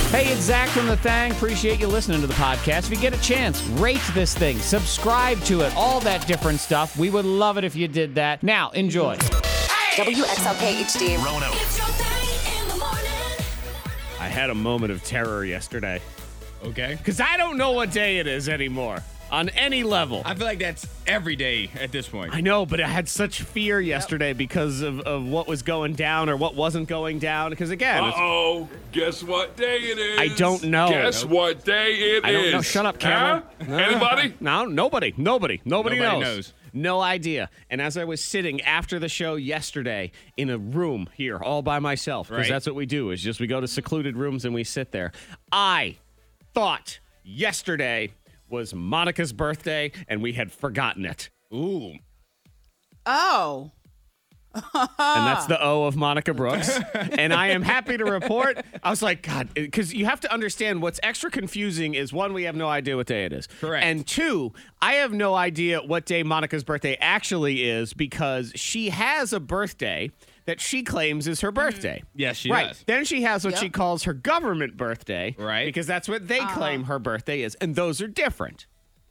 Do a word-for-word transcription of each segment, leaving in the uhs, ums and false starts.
Hey, it's Zach from The Thang. Appreciate you listening to the podcast. If you get a chance, rate this thing, subscribe to it, all that different stuff. We would love it if you did that. Now, enjoy. W X L K H D. Rono. I had a moment of terror yesterday. Okay. Because I don't know what day it is anymore on any level. I feel like that's every day at this point. I know, but I had such fear yesterday because of, of what was going down or what wasn't going down. Because again, it's- Uh-oh. Guess what day it is? I don't know. Guess Nope. what day it is? I don't know. Shut up, Cameron. Huh? Anybody? No, nobody. Nobody. Nobody, Nobody knows. knows. No idea. And as I was sitting after the show yesterday in a room here all by myself, because Right. that's what we do, is just we go to secluded rooms and we sit there. I thought yesterday was Monica's birthday and we had forgotten it. Ooh. Oh. And that's the O of Monica Brooks. And I am happy to report, I was like, God, because you have to understand what's extra confusing is one, we have no idea what day it is. Correct. And two, I have no idea what day Monica's birthday actually is because she has a birthday that she claims is her birthday. Yes, she right. does. Then she has what Yep. she calls her government birthday. Right. Because that's what they claim her birthday is. And those are different.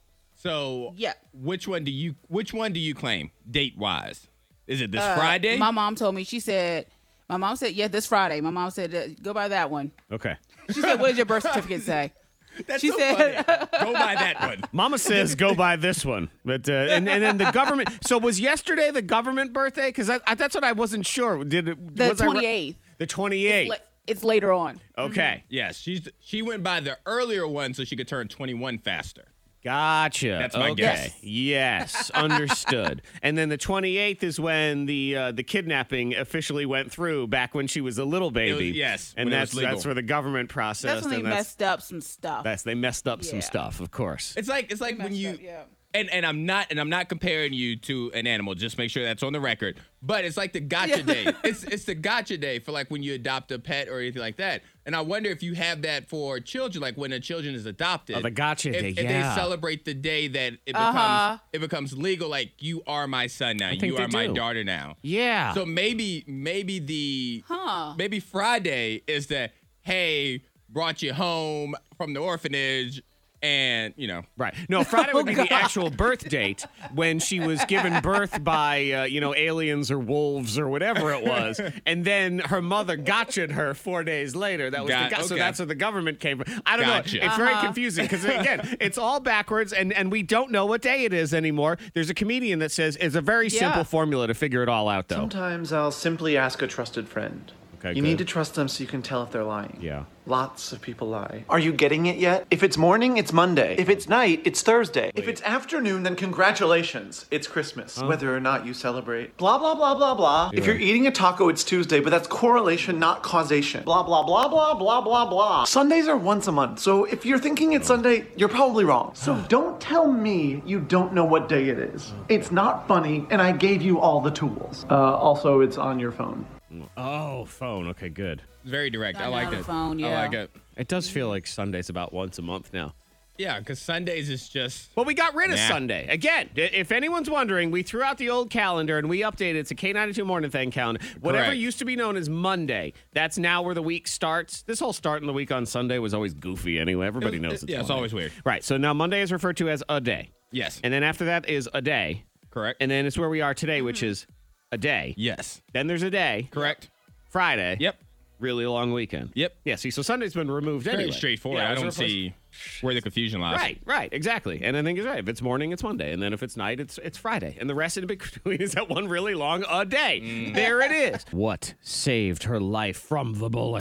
So, Yeah. which one do you which one do you claim date wise? Is it this Uh, Friday? My mom told me, she said, my mom said, yeah, this Friday. My mom said, uh, go by that one. Okay. She said, what does your birth certificate say? That's she so said- funny. Go by that one. Mama says go by this one, but uh, and and then the government. So was yesterday the government birthday? Because I, I, that's what I wasn't sure. Did it? The was I ri- twenty-eighth. The twenty-eighth. La- It's later on. Okay, Yes, she's she went by the earlier one so she could turn twenty-one faster. gotcha. That's my okay. guess. Yes, understood. And then the twenty-eighth is when the uh, the kidnapping officially went through. Back when she was a little baby. yes, and when it that's was legal. that's where the government processed. That's when they and that's, messed up some stuff. that's they messed up some Yeah. stuff, of course. It's like it's like when messed you up, yeah. and and I'm not and I'm not comparing you to an animal. Just make sure that's on the record. But it's like the gotcha Yeah. day. It's it's the gotcha day for like when you adopt a pet or anything like that. And I wonder if you have that for children, like when a children is adopted. Oh, the gotcha if, day, If yeah. they celebrate the day that it becomes Uh-huh. it becomes legal, like you are my son now, think you they are my do. daughter now. Yeah. So maybe maybe the Huh. maybe Friday is the hey brought you home from the orphanage. And, you know. Right. No, Friday would be Oh, the God. actual birth date when she was given birth by, uh, you know, aliens or wolves or whatever it was. And then her mother gotcha'd her four days later. That was Got- the go- So okay. that's where the government came from. I don't Gotcha. know. It's very Uh-huh. confusing because, again, it's all backwards and, and we don't know what day it is anymore. There's a comedian that says it's a very Yeah. simple formula to figure it all out, though. Sometimes I'll simply ask a trusted friend. Okay, you good. need to trust them so you can tell if they're lying. Yeah. Lots of people lie. Are you getting it yet? If it's morning, it's Monday. If it's night, it's Thursday. If it's afternoon, then congratulations. It's Christmas, whether or not you celebrate. Blah, blah, blah, blah, blah. If you're eating a taco, it's Tuesday, but that's correlation, not causation. Blah, blah, blah, blah, blah, blah, blah. Sundays are once a month, so if you're thinking it's Sunday, you're probably wrong. So don't tell me you don't know what day it is. It's not funny, and I gave you all the tools. Uh, also, it's on your phone. Oh, phone. Okay, good. Very direct. I, I like know, it. the phone, I yeah. like it. It does feel like Sunday's about once a month now. Yeah, because Sundays is just. Well, we got rid of Nah. Sunday. Again, i- if anyone's wondering, we threw out the old calendar and we updated it to K ninety-two Morning Thing calendar. Whatever Correct. used to be known as Monday, that's now where the week starts. This whole starting the week on Sunday was always goofy anyway. Everybody It- knows it- it's yeah, it's Monday. always weird. Right, so now Monday is referred to as a day. Yes. And then after that is a day. Correct. And then it's where we are today, which is a day. yes. Then there's a day. Correct. Friday. Yep. Really long weekend. Yep. Yeah, see, so Sunday's been removed Very anyway. straightforward. Yeah, I it's don't replaced- see where the confusion lies. Right, right, exactly. And I think it's right. If it's morning, it's Monday. And then if it's night, it's it's Friday. And the rest in between is that one really long a day. Mm. There it is. What saved her life from the bullet?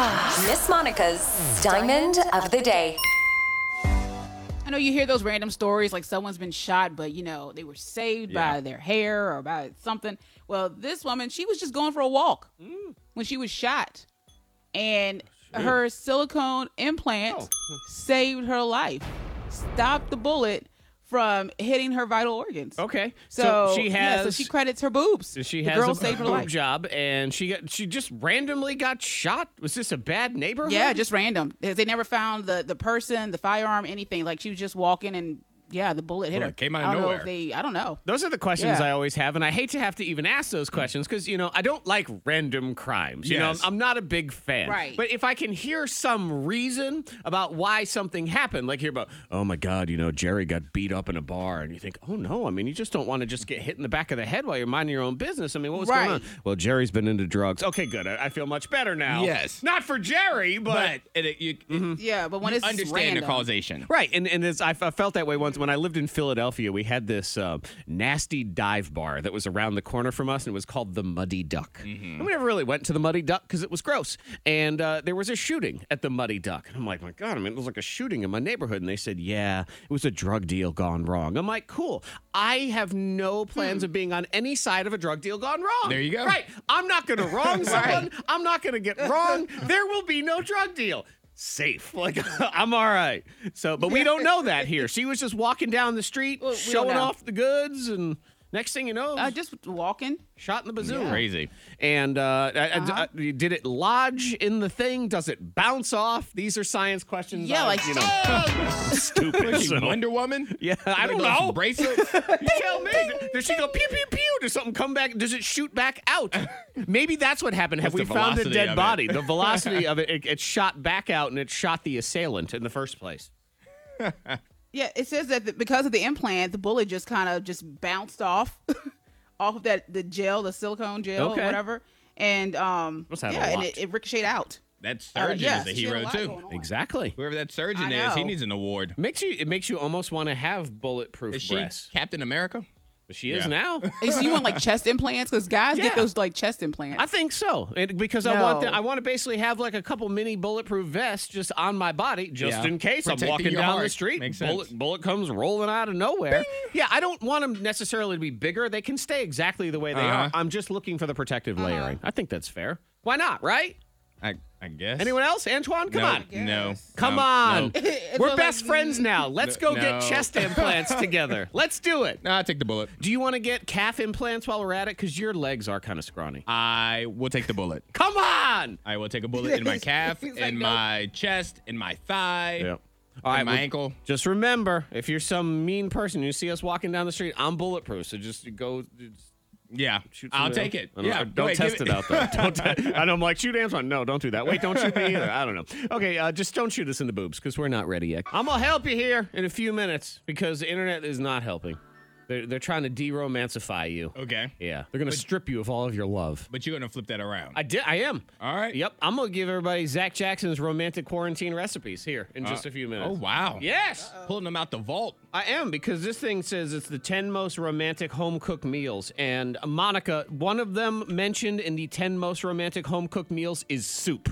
Miss Monica's Diamond of the Day. I know you hear those random stories like someone's been shot, but you know, they were saved Yeah. by their hair or by something. Well, this woman, she was just going for a walk when she was shot. And her silicone implant Oh. saved her life. Stopped the bullet from hitting her vital organs. Okay. So, she yeah, has so she credits her boobs. she the has girl a saved her boob life. job and she got she just randomly got shot. Was this a bad neighborhood? Yeah, just random. They they never found the, the person, the firearm, anything. Like she was just walking and yeah, the bullet hit her. Bullet came out of I don't know nowhere. if they, I don't know. Those are the questions Yeah. I always have, and I hate to have to even ask those questions because, you know, I don't like random crimes. You Yes. know, I'm, I'm not a big fan. Right. But if I can hear some reason about why something happened, like hear about, oh my God, you know, Jerry got beat up in a bar, and you think, oh no, I mean, you just don't want to just get hit in the back of the head while you're minding your own business. I mean, what was Right. going on? Well, Jerry's been into drugs. Okay, good. I, I feel much better now. Yes. Not for Jerry, but. But it, it, you, it- Yeah, but when you it's understand random, the causation. Right, and and it's, I, f- I felt that way once when I lived in Philadelphia. We had this uh, nasty dive bar that was around the corner from us, and it was called the Muddy Duck. And we never really went to the Muddy Duck because it was gross. And uh, there was a shooting at the Muddy Duck. And I'm like, my God, I mean, it was like a shooting in my neighborhood. And they said, yeah, it was a drug deal gone wrong. I'm like, cool. I have no plans of being on any side of a drug deal gone wrong. There you go. Right. I'm not going to wrong someone. I'm not going to get wrong. There will be no drug deal. Safe. Like, I'm all right. So, but we don't know that here. She was just walking down the street, Well, we don't showing know. off the goods, and next thing you know, Uh, just walking. shot in the bazoo. Crazy. And uh, I- I- Uh-huh. I- did it lodge in the thing? Does it bounce off? These are science questions. Yeah, I- like, you know, stupid. Was she So- Wonder Woman? Yeah, I Like don't those know. Bracelets? You tell me. Does she go pew pew pew? Does something come back? Does it shoot back out? Maybe that's what happened. Have we What's the found a velocity dead of it? body? The velocity of it, it, it shot back out, and it shot the assailant in the first place. Yeah, it says that the, because of the implant, the bullet just kind of just bounced off, off of that the gel, the silicone gel, Okay. or whatever, and um, Must have yeah, a and lot. it, it ricocheted out. That Uh, surgeon yeah, is a she had hero, lot too. going on. Exactly. Whoever that surgeon I is, he know. needs an award. Makes you. It makes you almost want to have bulletproof Is she breasts. Captain America? But she is Yeah. now. Hey, so you want like chest implants? Because guys Yeah. get those like chest implants. I think so, it, because I want No. the, I want to basically have like a couple mini bulletproof vests just on my body, just Yeah. in case Protecting I'm walking your down the heart. street. Makes bullet, sense. bullet comes rolling out of nowhere. Yeah, I don't want them necessarily to be bigger. They can stay exactly the way they Uh-huh. are. I'm just looking for the protective layering. I think that's fair. Why not? Right? I, I guess. Anyone else? Antoine, come no, on. No. Come no, on. No. It We're feels best like- friends now. Let's go No. get chest implants together. Let's do it. No, I'll take the bullet. Do you want to get calf implants while we're at it? Because your legs are kind of scrawny. I will take the bullet. Come on. I will take a bullet in my calf, He's in like, nope. my chest, in my thigh, Yeah. All in right, my well, ankle. just remember, if you're some mean person, you see us walking down the street, I'm bulletproof. So just go just Yeah, shoot I'll somebody take else. it. I don't, Yeah, don't wait, test give it out though. Don't te- I know I'm like, shoot Antoine. No, don't do that. Wait, don't shoot me either. I don't know. Okay, uh, just don't shoot us in the boobs because we're not ready yet. I'm gonna help you here in a few minutes because the internet is not helping. They're, they're trying to de-romancify you. Okay, Yeah, they're gonna strip you of all of your love. but you're gonna flip that around. I did. I am. All right. Yep. I'm gonna give everybody Zach Jackson's romantic quarantine recipes here in just Uh, a few minutes. Oh wow. Yes. Pulling them out the vault. I am, because this thing says it's the ten most romantic home cooked meals. And uh, Monica, one of them mentioned in the ten most romantic home cooked meals is soup.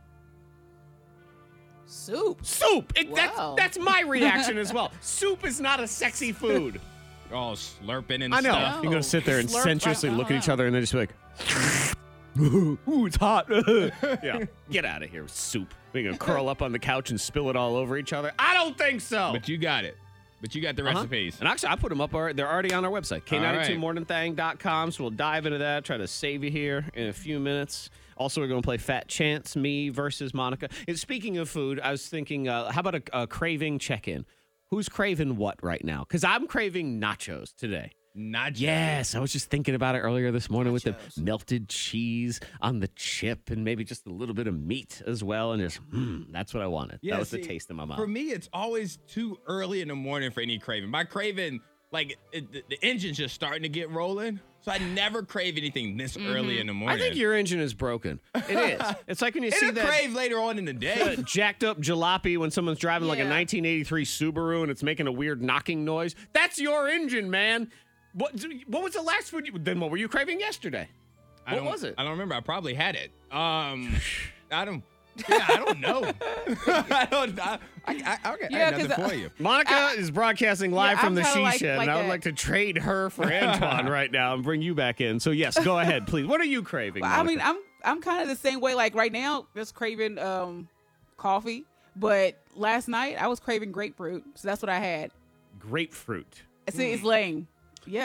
Soup. Soup! It, Wow. that's, that's my reaction as well. Soup is not a sexy food. All slurping and I know. stuff. You're going to sit there and Slurp sensuously right look at each now. other and then just be like, ooh, it's hot. Yeah. Get out of here with soup. We're going to curl up on the couch and spill it all over each other. I don't think so. But you got it. But you got the Uh-huh. recipes. And actually, I put them up. already- They're already on our website, K ninety-two right. morning thang dot com. So we'll dive into that, try to save you here in a few minutes. Also, we're going to play Fat Chance, me versus Monica. And speaking of food, I was thinking, uh, how about a, a craving check-in? Who's craving what right now? Because I'm craving nachos today. Not Yes, I was just thinking about it earlier this morning with the melted cheese on the chip and maybe just a little bit of meat as well. And just, mm, that's what I wanted. Yeah, that was see, the taste in my mouth. For me, it's always too early in the morning for any craving. My craving, like it, the, the engine's just starting to get rolling, so I never crave anything this early in the I morning. think your engine is broken. It is. It's like when you see It'll that crave later on in the day. uh, jacked up jalopy when someone's driving like a Yeah. nineteen eighty-three Subaru and it's making a weird knocking noise. That's your engine, man. What what was the last food you, then what were you craving yesterday? I What don't- was it? I don't remember. I probably had it. Um, I don't. Yeah, I don't know. I don't. I, I, I, okay, I Yeah, got 'cause, nothing uh, for you. Monica is broadcasting live Yeah, from I'm the kinda she like- shed, like and I would that. like to trade her for Antoine right now and bring you back in. So yes, go ahead, please. What are you craving? I mean, Monica? I'm I'm kind of the same way. Like right now, just craving um coffee. But last night I was craving grapefruit, so that's what I had. grapefruit. See, it's lame. Yeah.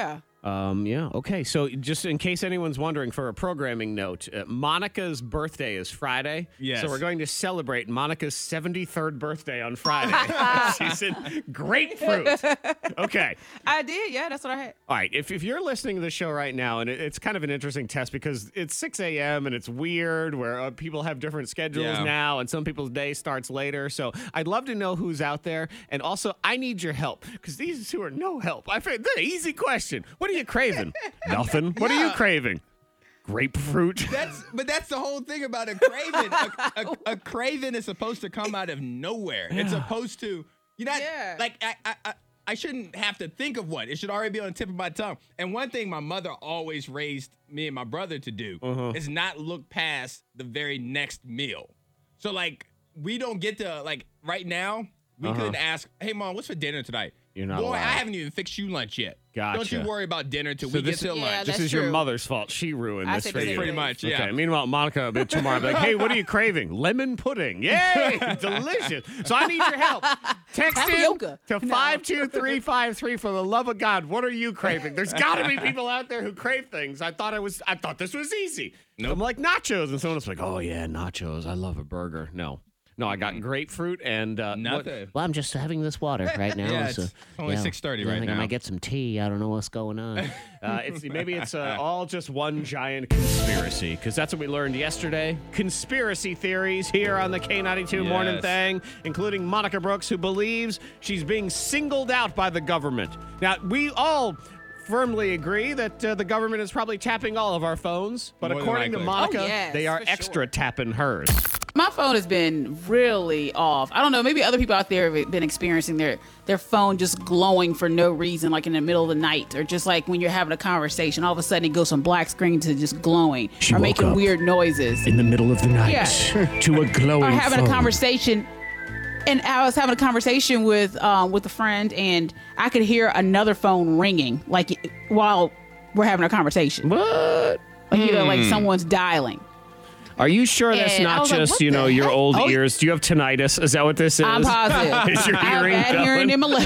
Um, yeah. Okay. So just in case anyone's wondering, for a programming note, uh, Monica's birthday is Friday. Yes. So we're going to celebrate Monica's seventy-third birthday on Friday. She's in grapefruit. Okay. I did. Yeah, that's what I had. All right. If, if you're listening to the show right now, and it, it's kind of an interesting test because it's six a.m. and it's weird where uh, people have different schedules Yeah. now and some people's day starts later. So I'd love to know who's out there. And also, I need your help because these two are no help. I figured, the easy question. What are you craving? Nothing. What are you Yeah. craving? Grapefruit. That's but that's the whole thing about a craving. A, a, a craving is supposed to come out of nowhere. It's supposed to you're not Yeah. like I, I I I shouldn't have to think of one. It should already be on the tip of my tongue. And one thing my mother always raised me and my brother to do is not look past the very next meal. So like we don't get to like right now. We Uh-huh. couldn't ask, "Hey mom, what's for dinner tonight?" You're not Boy, allowed. I haven't even fixed you lunch yet. Gotcha. Don't you worry about dinner till So we get this- to Yeah, lunch. This that's is your true. mother's fault. She ruined I this said for the you. same Pretty thing. much, yeah. Okay. Meanwhile, Monica a bit tomorrow, be like, hey, what are you craving? Lemon pudding. Yay! Delicious. So I need your help. Text in Tapioca. to No. five two three five three for the love of God. What are you craving? There's got to be people out there who crave things. I thought I was. I thought this was easy. I'm like nachos, and someone's like, oh yeah, nachos. I love a burger. No. No, I got grapefruit and uh, what- Nothing. Well, I'm just having this water right now. Yeah, so, it's only six thirty I right think I now. might get some tea. I don't know what's going on. Uh, it's maybe it's uh, all just one giant conspiracy because that's what we learned yesterday. Conspiracy theories here on the K ninety-two Morning Yes. Thing, including Monica Brooks, who believes she's being singled out by the government. Now we all firmly agree that uh, the government is probably tapping all of our phones, but More than according to likely. Monica, Oh, yes, they are for extra sure. tapping hers. My phone has been really off. I don't know. Maybe other people out there have been experiencing their their phone just glowing for no reason, like in the middle of the night, or just like when you're having a conversation, all of a sudden it goes from black screen to just glowing, She or woke making up weird noises, In the middle of the night, Yeah. to a glowing or having phone. a conversation. And I was having a conversation with um, with a friend, and I could hear another phone ringing, like while we're having a conversation. What? Like, you know, like Hmm. someone's dialing. Are you sure that's And I not was like, just, what you know, the your heck? old Oh, ears? Do you have tinnitus? Is that what this is? I'm positive. Is your I have hearing bad hearing going? in my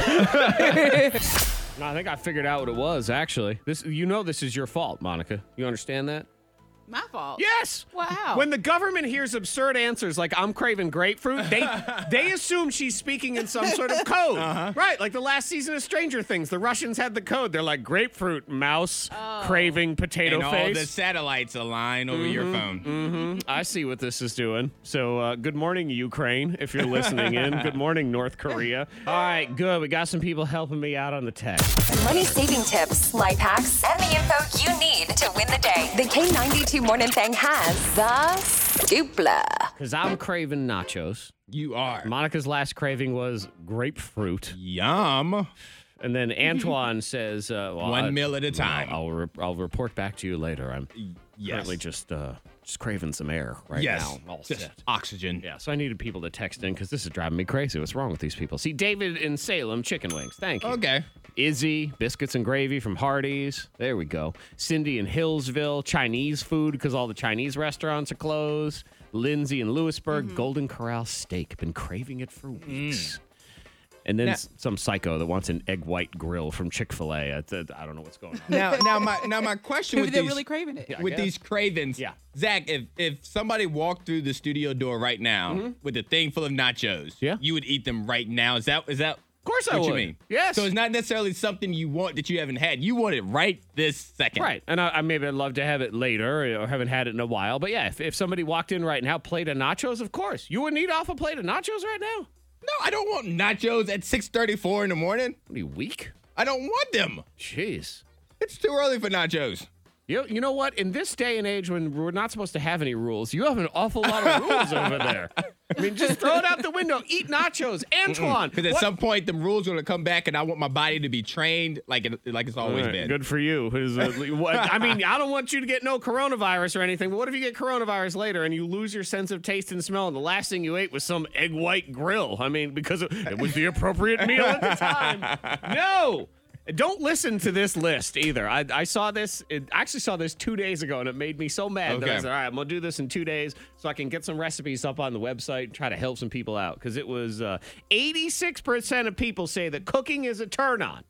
left. No, I think I figured out what it was, actually. This, you know this is your fault, Monica. You understand that? My fault. Yes. Wow. When the government hears absurd answers like I'm craving grapefruit, they they assume she's speaking in some sort of code. Uh-huh. Right, like the last season of Stranger Things. The Russians had the code. They're like grapefruit, mouse, Oh. craving potato and all face. the satellites align over your phone. Mm-hmm. I see what this is doing. So, uh, good morning, Ukraine, if you're listening in. Good morning, North Korea. All right, good. We got some people helping me out on the text. Money saving tips, life hacks, and the info you need to win the day. The K ninety-two Morning Thing has the dupla. Because I'm craving nachos. You are. Monica's last craving was grapefruit. Yum. And then Antoine says, uh, well, One I- meal at a time. I'll, re- I'll report back to you later. I'm Yes. currently just uh, just craving some air right yes. now. All Just set. oxygen. Yeah, so I needed people to text in because this is driving me crazy. What's wrong with these people? See, David in Salem, chicken wings. Thank you. Okay. Izzy, biscuits and gravy from Hardee's. There we go. Cindy in Hillsville, Chinese food because all the Chinese restaurants are closed. Lindsay in Lewisburg, Golden Corral steak. Been craving it for weeks. And then Now- s- some psycho that wants an egg white grill from Chick-fil-A. I, I don't know what's going on. Now, now my now my question Maybe with they're these really craving it. I with guess. these cravings. Yeah. Zach, if if somebody walked through the studio door right now with a thing full of nachos, Yeah. you would eat them right now. Is that is that? Of course I what you would. mean? Yes. So it's not necessarily something you want that you haven't had. You want it right this second. Right. And I, I maybe I'd love to have it later or haven't had it in a while. But yeah, if, if somebody walked in right now, plate of nachos, of course. You wouldn't eat off a plate of nachos right now? No, I don't want nachos at six thirty-four in the morning. What are you, weak? I don't want them. Jeez. It's too early for nachos. You, you know what? In this day and age when we're not supposed to have any rules, you have an awful lot of rules over there. I mean, just throw it out the window. Eat nachos. Antoine. Because at what- some point, the rules are going to come back, and I want my body to be trained like it, like it's always All right, been. Good for you. Who's, uh, what- I mean, I don't want you to get no coronavirus or anything, but what if you get coronavirus later and you lose your sense of taste and smell and the last thing you ate was some egg white grill? I mean, because it was the appropriate meal at the time. No! Don't listen to this list either. I, I saw this, it, I actually saw this two days ago and it made me so mad that I Okay. said, all right, I'm going to do this in two days so I can get some recipes up on the website and try to help some people out. Because it was uh, eighty-six percent of people say that cooking is a turn on.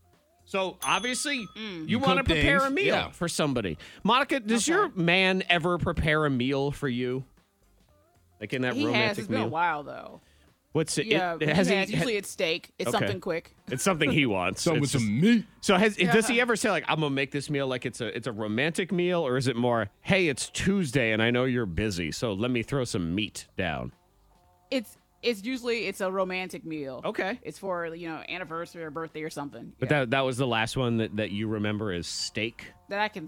So obviously, Mm. you want to cook prepare things, a meal yeah. for somebody. Monica, does Okay. your man ever prepare a meal for you? Like in that He has. romantic It's been meal? a while though. What's it? Yeah, it, he has has. he, Usually it's steak. It's Okay. something quick. it's something he wants. Some It's with just- some meat. So has does he ever say like, I'm gonna make this meal like it's a it's a romantic meal, or is it more, hey, it's Tuesday and I know you're busy, so let me throw some meat down? It's it's usually it's a romantic meal. Okay. It's for you know anniversary or birthday or something. But Yeah. that that was the last one that, that you remember is steak. that I can.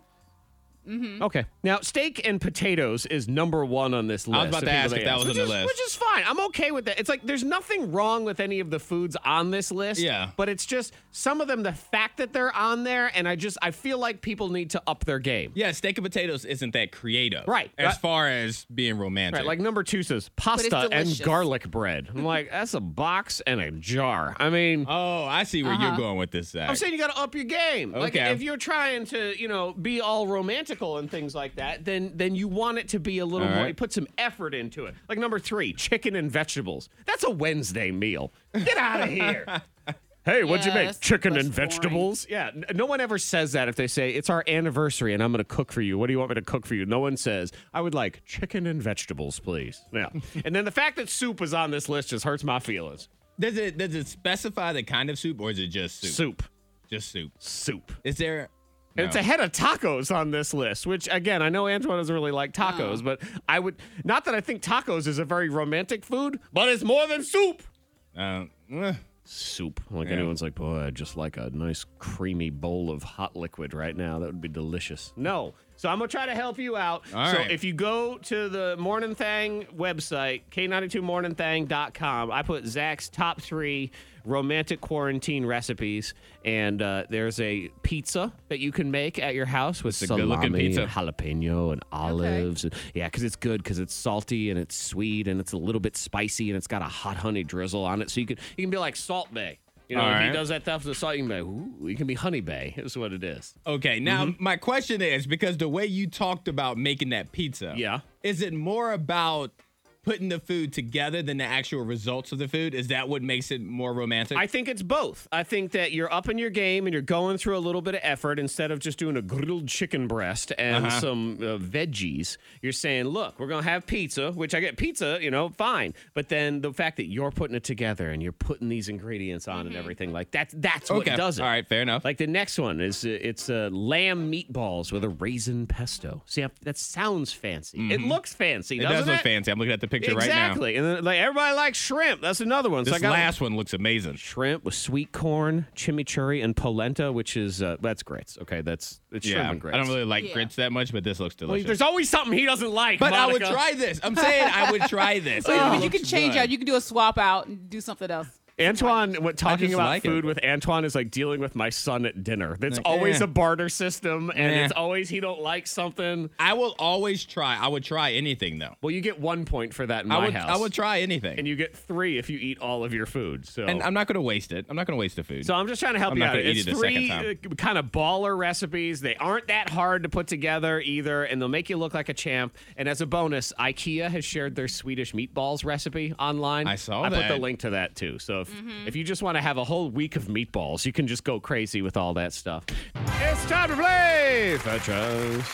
Okay. Now, steak and potatoes is number one on this list. I was about of to people ask if that was which on the is, list. Which is fine. I'm okay with that. It's like there's nothing wrong with any of the foods on this list. Yeah. But it's just some of them, the fact that they're on there, and I just, I feel like people need to up their game. Yeah, steak and potatoes isn't that creative. Right. As Right. far as being romantic. Right, like number two says pasta and delicious. garlic bread. I'm like, that's a box and a jar. I mean, oh, I see where you're going with this, Zach. I'm saying you got to up your game. Like Okay. if you're trying to, you know, be all romantical and things like that, then then you want it to be a little All more. right. You put some effort into it. Like number three, chicken and vegetables. That's a Wednesday meal. Get out of here. Hey, what'd you Yeah, make? that's- Chicken that's and boring. vegetables? Yeah. n- No one ever says that if they say, it's our anniversary and I'm going to cook for you. What do you want me to cook for you? No one says, I would like chicken and vegetables, please. Yeah. And then the fact that soup is on this list just hurts my feelings. Does it does it specify the kind of soup or is it just soup? Soup. Just soup. Soup. Is there And It's No. ahead of tacos on this list, which again, I know Antoine doesn't really like tacos, Oh. but I would not that I think tacos is a very romantic food, but it's more than soup. uh, eh. Soup. Like Yeah. anyone's like, boy, I'd just like a nice creamy bowl of hot liquid right now. That would be delicious. No. So I'm gonna try to help you out. All so right. if you go to the Morning Thang website, K ninety-two morning thang dot com, I put Zach's top three romantic quarantine recipes, and uh, there's a pizza that you can make at your house with It's a good-looking salami pizza. and jalapeno and olives. And, yeah, because it's good because it's salty and it's sweet and it's a little bit spicy and it's got a hot honey drizzle on it. So you can you can be like Salt Bay. You know, All if he right. does that stuff with the salt, you can be like, ooh, you can be Honey Bay. Is what it is. Okay, now Mm-hmm. my question is because the way you talked about making that pizza, Yeah. is it more about putting the food together than the actual results of the food? Is that what makes it more romantic? I think it's both. I think that you're up in your game and you're going through a little bit of effort instead of just doing a grilled chicken breast and Uh-huh. some uh, veggies. You're saying, look, we're going to have pizza, which I get pizza, you know, fine. But then the fact that you're putting it together and you're putting these ingredients on and everything like that, that's what okay, does it. all right, fair enough. Like the next one is uh, it's uh, lamb meatballs with a raisin pesto. See, I- that sounds fancy. It looks fancy, it doesn't does it? look fancy. I'm looking at the picture right now. Exactly. And then like everybody likes shrimp. That's another one. So This I got last one looks amazing. shrimp with sweet corn, chimichurri, and polenta, which is uh, that's grits. Okay, that's it's shrimp Yeah, and grits. I don't really like Yeah. grits that much, but this looks Well, delicious. there's always something he doesn't like. but I would Monica. try this. I'm saying I would try this. But, It but you looks can change good. out. You can do a swap out and do something else. Antoine, what talking just about like it. food with Antoine is like dealing with my son at dinner. It's Like, always eh. a barter system, and Eh. it's always he don't like something. I will always try. I would try anything though. Well, you get one point for that in my I would. house. I would try anything. and you get three if you eat all of your food. So And I'm not going to waste it. I'm not going to waste the food. So I'm just trying to help I'm you not out. gonna eat It's it a three second uh, kind of baller recipes. They aren't that hard to put together either, and they'll make you look like a champ. And as a bonus, IKEA has shared their Swedish meatballs recipe online. I saw I put that. the link to that too. So if, if you just want to have a whole week of meatballs, you can just go crazy with all that stuff. It's time to play Fat Chance.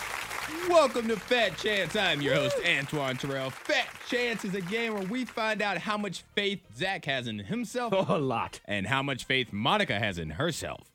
Welcome to Fat Chance. I'm your host, Antoine Terrell. Fat Chance is a game where we find out how much faith Zach has in himself Oh, a lot. and how much faith Monica has in herself.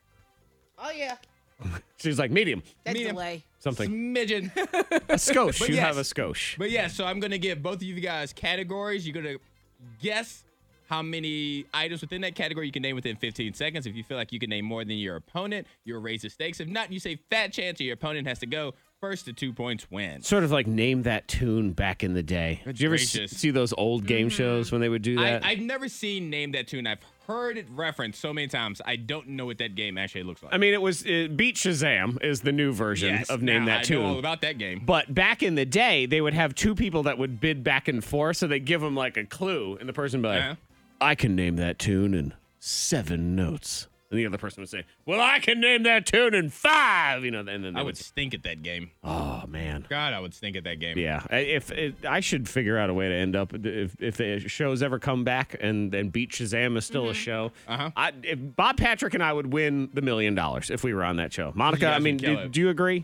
Oh yeah, She's like medium, that Medium. delay. something. Smidgen. A skosh. But You yes. have a skosh. But yeah, so I'm going to give both of you guys categories. You're going to guess how many items within that category you can name within fifteen seconds. If you feel like you can name more than your opponent, you'll raise the stakes. If not, you say Fat Chance or your opponent has to go. First to two points wins. Sort of like Name That Tune back in the day. Did you ever s- gracious. see those old game shows when they would do I, that? I've never seen Name That Tune. I've heard it referenced so many times. I don't know what that game actually looks like. I mean, it was uh, Beat Shazam is the new version yes, of Name now That I Tune. know all about that game. But back in the day, they would have two people that would bid back and forth, so they give them like a clue, and the person would be like, Uh-huh. "I can name that tune in seven notes." And the other person would say, well, I can name that tune in five. You know, and then they I would would. stink at that game. Oh man. God, I would stink at that game. Yeah, I- if it, I should figure out a way to end up if if the shows ever come back and and Beat Shazam is still a show. Uh-huh. I, if Bob Patrick and I would win the million dollars if we were on that show. Monica, guys I mean, would kill do, it. do you agree?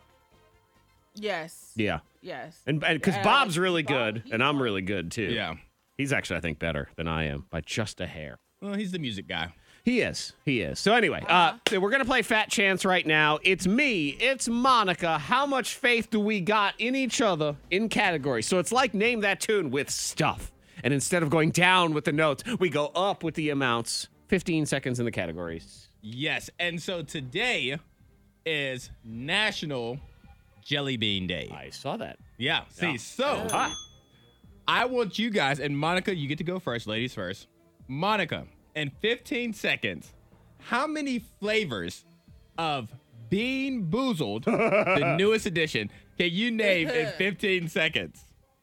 Yes. Yeah, Yes. and because Yeah, Bob's really Bob, good he- and I'm really good too. Yeah. he's actually I think better than I am by just a hair. Well, he's the music guy. He is. He is. So anyway, uh, so we're going to play Fat Chance right now. It's me. It's Monica. How much faith do we got in each other in categories? So it's like Name That Tune with stuff. And instead of going down with the notes, we go up with the amounts. fifteen seconds in the categories. Yes. And so today is National Jelly Bean Day. I saw that. Yeah. See, Yeah. so I want you guys, and Monica, you get to go first, ladies first. Monica, in fifteen seconds, how many flavors of Bean Boozled, the newest edition, can you name in fifteen seconds?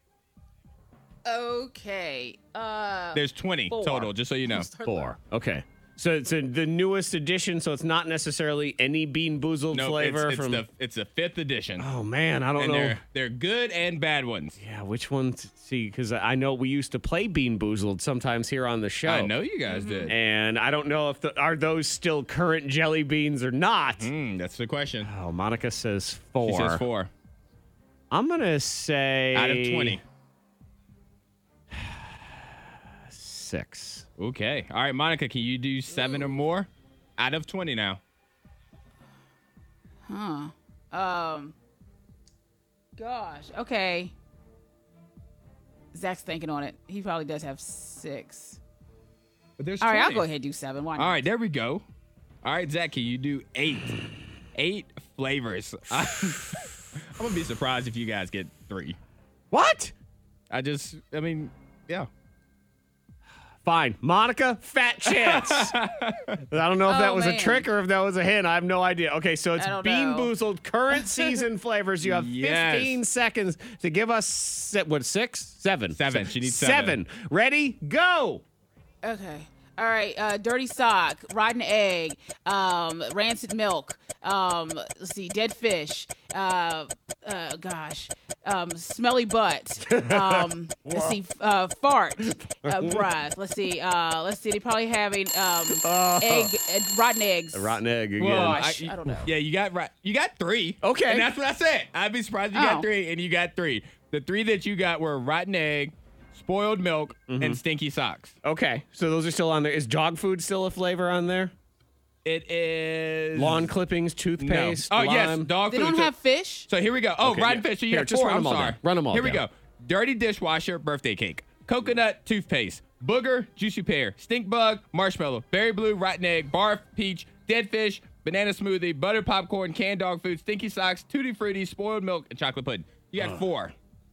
Okay. Uh. There's twenty Four. total, just so you know. Four. Okay. So it's a, the newest edition, so it's not necessarily any Bean Boozled No, flavor it's, it's from. the it's the fifth edition. Oh man, I don't and know. they're they're good and bad ones. Yeah, which one to see? Because I know we used to play Bean Boozled sometimes here on the show. I know you guys did. And I don't know if the, are those still current jelly beans or not. Mm, that's the question. Oh, Monica says four. She says four I'm gonna say out of twenty. six. Okay. All right, Monica, can you do seven or more out of twenty now? Huh. Um. Gosh. Okay. Zach's thinking on it. He probably does have six. But there's All right, I'll twenty. go ahead and do seven. Why not? All right, there we go. All right, Zach, can you do eight? Eight flavors. I'm going to be surprised if you guys get three. What? I just, I mean, yeah. Fine. Monica, Fat Chance. I don't know if Oh, that was a man. trick or if that was a hint. I have no idea. Okay, so it's I don't Bean know. Boozled current season flavors. You have Yes. fifteen seconds to give us, se- what, six? Seven. Seven. Se- She needs seven. Ready? Go. Okay. All right. Uh, dirty sock, rotten egg, um, rancid milk. Um, let's see, dead fish. Uh, uh, gosh, um, smelly butt. Um, let's see, uh, fart, uh, breath. Let's see. Uh, let's see. They probably having um, egg, uh, rotten eggs. A rotten egg again. Well, Gosh, I don't know. Yeah, you got right. You got three. Okay. And that's what I said. I'd be surprised if you got Oh. three, and you got three. The three that you got were rotten egg, spoiled milk, Mm-hmm. and stinky socks. Okay, so those are still on there. Is dog food still a flavor on there? It is Lawn clippings, No. toothpaste, Oh yes, lime? dog They food. don't So- have fish. So here we go. Oh, Okay, rotten yeah. fish. So you Here, got just four. run I'm them all sorry. down. Run them all Here we down. go. Dirty dishwasher birthday cake. Coconut toothpaste. Booger juicy pear. Stink bug marshmallow. Berry blue rotten egg. Barf peach. Dead fish. Banana smoothie. Buttered popcorn. Canned dog food. Stinky socks. Tutti frutti. Spoiled milk. And chocolate pudding. You got four.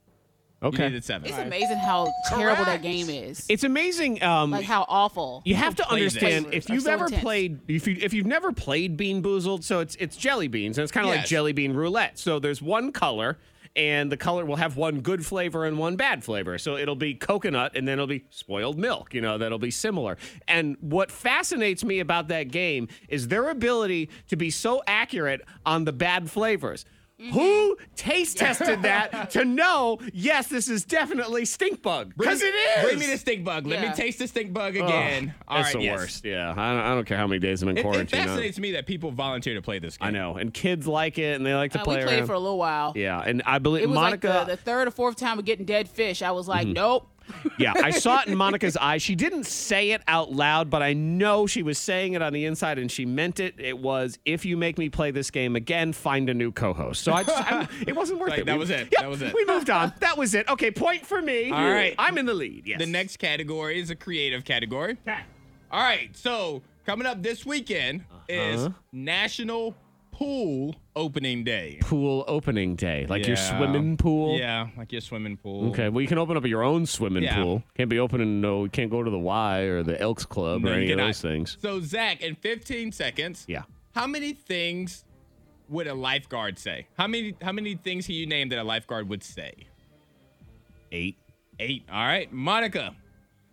You Okay. needed seven. It's amazing how terrible that game is. It's amazing. Um, Like how awful. you have to play this? understand Flavors if are you've so ever intense. played if you if you've never played Bean Boozled, so it's it's jelly beans and it's kind of like Yes. jelly bean roulette. So there's one color. And the color will have one good flavor and one bad flavor. So it'll be coconut and then it'll be spoiled milk, you know, that'll be similar. And what fascinates me about that game is their ability to be so accurate on the bad flavors. Who taste tested that to know, yes, this is definitely stink bug? Because it is. Bring me the stink bug. Let Yeah. me taste the stink bug again. All That's right, the yes. worst. Yeah. I don't, I don't care how many days I'm in It, it quarantine. I- fascinates me that people volunteer to play this game. I know. And kids like it and they like to Uh, play we played around. it for a little while. Yeah. And I believe It was Monica. like the, the third or fourth time of getting dead fish. I was like, Mm-hmm. nope. Yeah, I saw it in Monica's eyes. She didn't say it out loud, but I know she was saying it on the inside, and she meant it. It was, if you make me play this game again, find a new co-host. So I just, I, it wasn't worth Like, it. that We- was it. Yep, That was it. We moved on. That was it. Okay, point for me. All right. I'm in the lead. Yes. The next category is a creative category. All right, so coming up this weekend is Uh-huh. National Pool Opening Day. pool opening day, like your Yeah. swimming pool. Yeah, like your swimming pool. Okay, well, you can open up your own swimming Yeah. pool. Can't be opening, no, you can't go to the Y or the Elks Club No, or you any of cannot. those things. So, Zach, in fifteen seconds, Yeah. how many things would a lifeguard say? How many How many things can you name that a lifeguard would say? Eight. Eight. All right, Monica.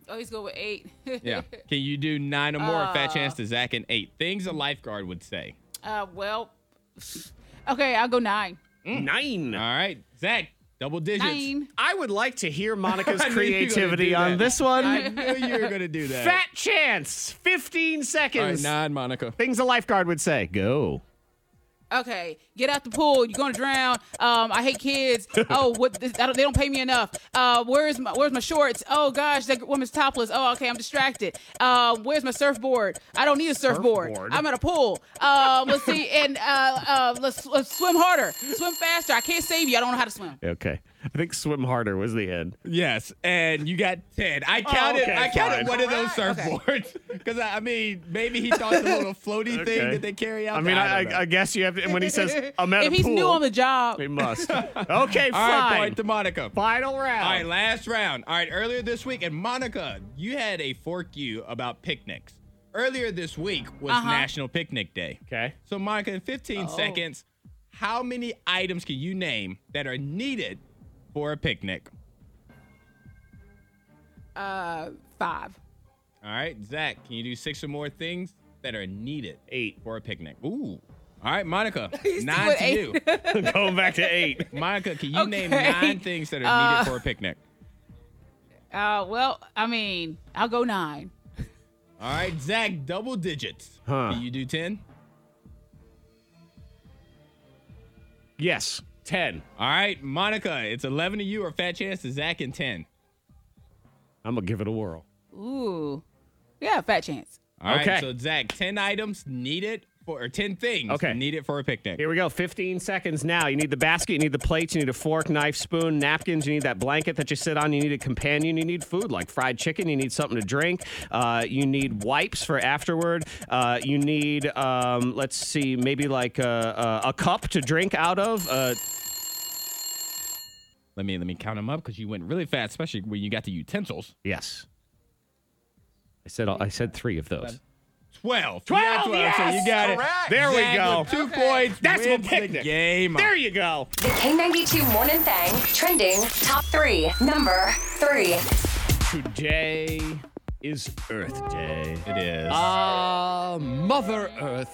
always go with eight. Yeah. Can you do nine or more? Uh, Fat chance to Zach and eight. Things a lifeguard would say. Uh, well, okay, I'll go nine. Nine. All right, Zach, double digits. Nine. I would like to hear Monica's I knew you were gonna creativity do on that. this one. I knew you were going to do that. Fat chance. fifteen All right, seconds. nine, Monica. Things a lifeguard would say. Go. Okay, get out the pool. You're gonna drown. Um, I hate kids. Oh, what? This, I don't, they don't pay me enough. Uh, where's my Where's my shorts? Oh gosh, that woman's topless. Oh, okay, I'm distracted. Um, where's my surfboard? I don't need a surfboard. Surfboard? I'm at a pool. Um, let's see, and uh, uh, let's, let's swim harder, swim faster. I can't save you. I don't know how to swim. Okay. I think swim harder was the end. Yes, and you got ten. I counted. okay, I counted fine. one of those All right, okay. surfboards because I, I mean, maybe he thought the little floaty thing Okay. that they carry out. I mean, there. I, don't know. I, I guess you have to, when he says, I'm at If a he's pool, new on the job, he must. Okay, All right, fine. point to Monica. Final round. All right, last round. All right, earlier this week, and Monica, you had a fork you about picnics. Earlier this week was Uh-huh. National Picnic Day. Okay. So, Monica, in fifteen Oh. seconds, how many items can you name that are needed for a picnic? uh, five. All right, Zach, can you do six or more things that are needed Eight. for a picnic? Ooh. All right, Monica, He's nine doing to eight. you. Going back to eight. Monica, can you name Okay. nine things that are Uh, needed for a picnic? Uh, well, I mean, I'll go nine. All right, Zach, double digits. Huh. Can you do ten? Yes. Ten. All right, Monica, it's eleven to you or fat chance to Zach and ten. I'm going to give it a whirl. Ooh, yeah, fat chance. All right, Okay. so Zach, ten items needed for, or ten things Okay. needed for a picnic. Here we go. fifteen seconds now. You need the basket. You need the plates. You need a fork, knife, spoon, napkins. You need that blanket that you sit on. You need a companion. You need food like fried chicken. You need something to drink. Uh, you need wipes for afterward. Uh, you need, um, let's see, maybe like a, a, a cup to drink out of. Uh, Let me let me count them up because you went really fast, especially when you got the utensils. yes. I said I said three of those. Twelve. Twelve, You got twelve, yes! so you got Correct. it. There we Zach go. with two points. That's wins what the picnic. game. There you go. The K ninety-two Morning Thang trending top three. Number three. Today is Earth Day. It is. Ah, Mother Earth.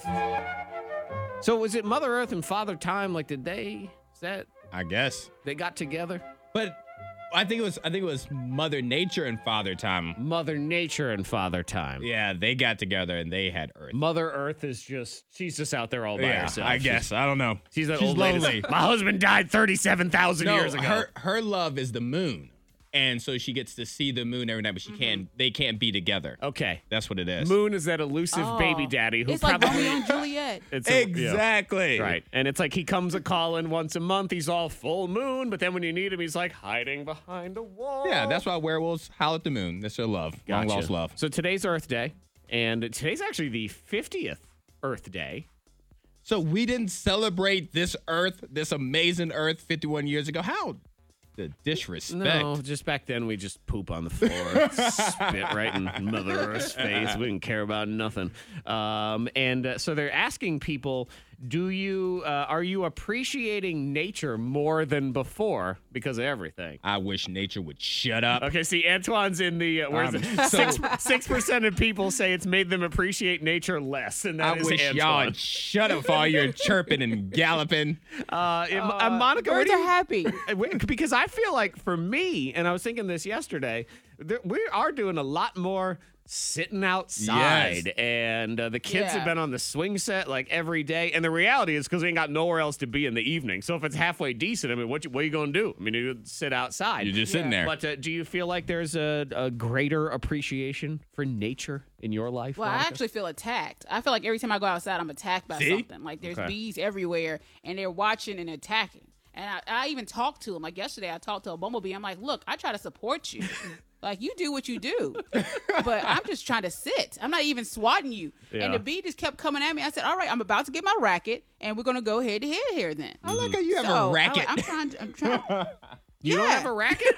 So was it Mother Earth and Father Time? Like, did they? Is that I guess. they got together? But I think it was I think it was Mother Nature and Father Time. Mother Nature and Father Time. Yeah, they got together and they had Earth. Mother Earth is just, she's just out there all by Yeah, herself. I guess. I don't know. She's, she's that She's old lady. lonely. My husband died thirty-seven thousand No, years ago. her her love is the moon, and so she gets to see the moon every night, but she can't. They can't be together. okay. That's what it is. Moon is that elusive Oh. baby daddy who It's like probably. Romeo and Juliet. it's a- yeah. Exactly. Right. And it's like he comes a calling once a month. He's all full moon, but then when you need him, he's like hiding behind a wall. Yeah, that's why werewolves howl at the moon. That's their love. Long Gotcha. lost love. So today's Earth Day, and today's actually the fiftieth Earth Day. So we didn't celebrate this Earth, this amazing Earth, fifty-one years ago. How the disrespect? No, just back then we just poop on the floor, spit right in Mother Earth's face. We didn't care about nothing. Um, and uh, so they're asking people, do you uh, are you appreciating nature more than before because of everything? I wish nature would shut up. Okay, see, Antoine's in the uh, where's Um, it? so- Six six percent of people say it's made them appreciate nature less, and I that is wish Antoine. y'all would shut up for all your chirping and galloping. Uh, am- uh, Monica, what Birds do are you- happy. Uh, wait, because I feel like for me, and I was thinking this yesterday, there, we are doing a lot more sitting outside, Yes. and uh, the kids Yeah. have been on the swing set like every day. And the reality is because we ain't got nowhere else to be in the evening. So if it's halfway decent, I mean, what you, what are you going to do? I mean, you sit outside. You're just sitting there. But uh, do you feel like there's a, a greater appreciation for nature in your life? Well, I Monica? actually feel attacked. I feel like every time I go outside, I'm attacked by See? something. Like there's Okay. bees everywhere, and they're watching and attacking. And I, I even talked to them. Like yesterday, I talked to a bumblebee. I'm like, look, I try to support you. Like you do what you do, but I'm just trying to sit. I'm not even swatting you. Yeah. And the bee just kept coming at me. I said, all right, I'm about to get my racket, and we're gonna go head to head here then. I like how you have So, a racket. I, am trying. To, I'm trying. You don't Yeah. have a racket?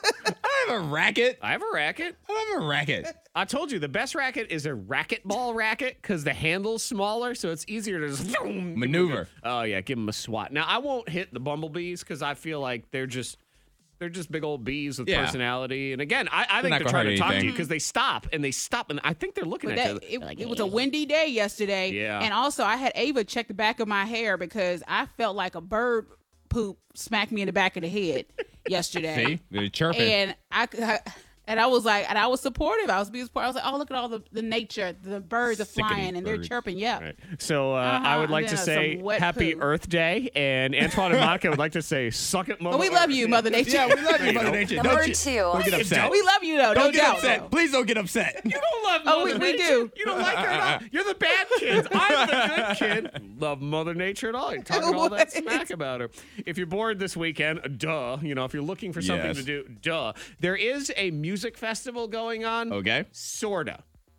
I have a racket. I have a racket. I have a racket. I told you the best racket is a racquetball racket because the handle's smaller, so it's easier to just Maneuver. Oh yeah, give them a swat. Now I won't hit the bumblebees because I feel like they're just They're just big old bees with Yeah. personality. And again, I, I think not they're gonna trying to hurt talk to anything. you because they stop and they stop. And I think they're looking But at that, you. it, it was a windy day yesterday. Yeah. And also, I had Ava check the back of my hair because I felt like a bird poop smacked me in the back of the head yesterday. See? They're chirping. And I, I and I was like, and I was supportive. I was being supportive. I was like, oh, look at all the, the nature. The birds are Sickening flying and they're birds. chirping. Yeah. Right. So uh, Uh-huh. I would like And to then say some wet Happy poo. Earth Day. And Antoine and Monica would like to say, suck it, Mother But we love Earth. you, Mother Nature. Yeah, we love you, Mother Nature. Number Don't you, two. Don't get upset. We love you, though. Don't no get doubt. upset. though. Please don't get upset. You don't love Oh, Mother we- we Nature. do. You don't like her at all. You're the bad kids. I'm the good kid. Love Mother Nature at all. You're talking all that What? smack about her. If you're bored this weekend, duh. You know, if you're looking for something Yes. to do, duh. There is a music festival going on. Okay. Sorta.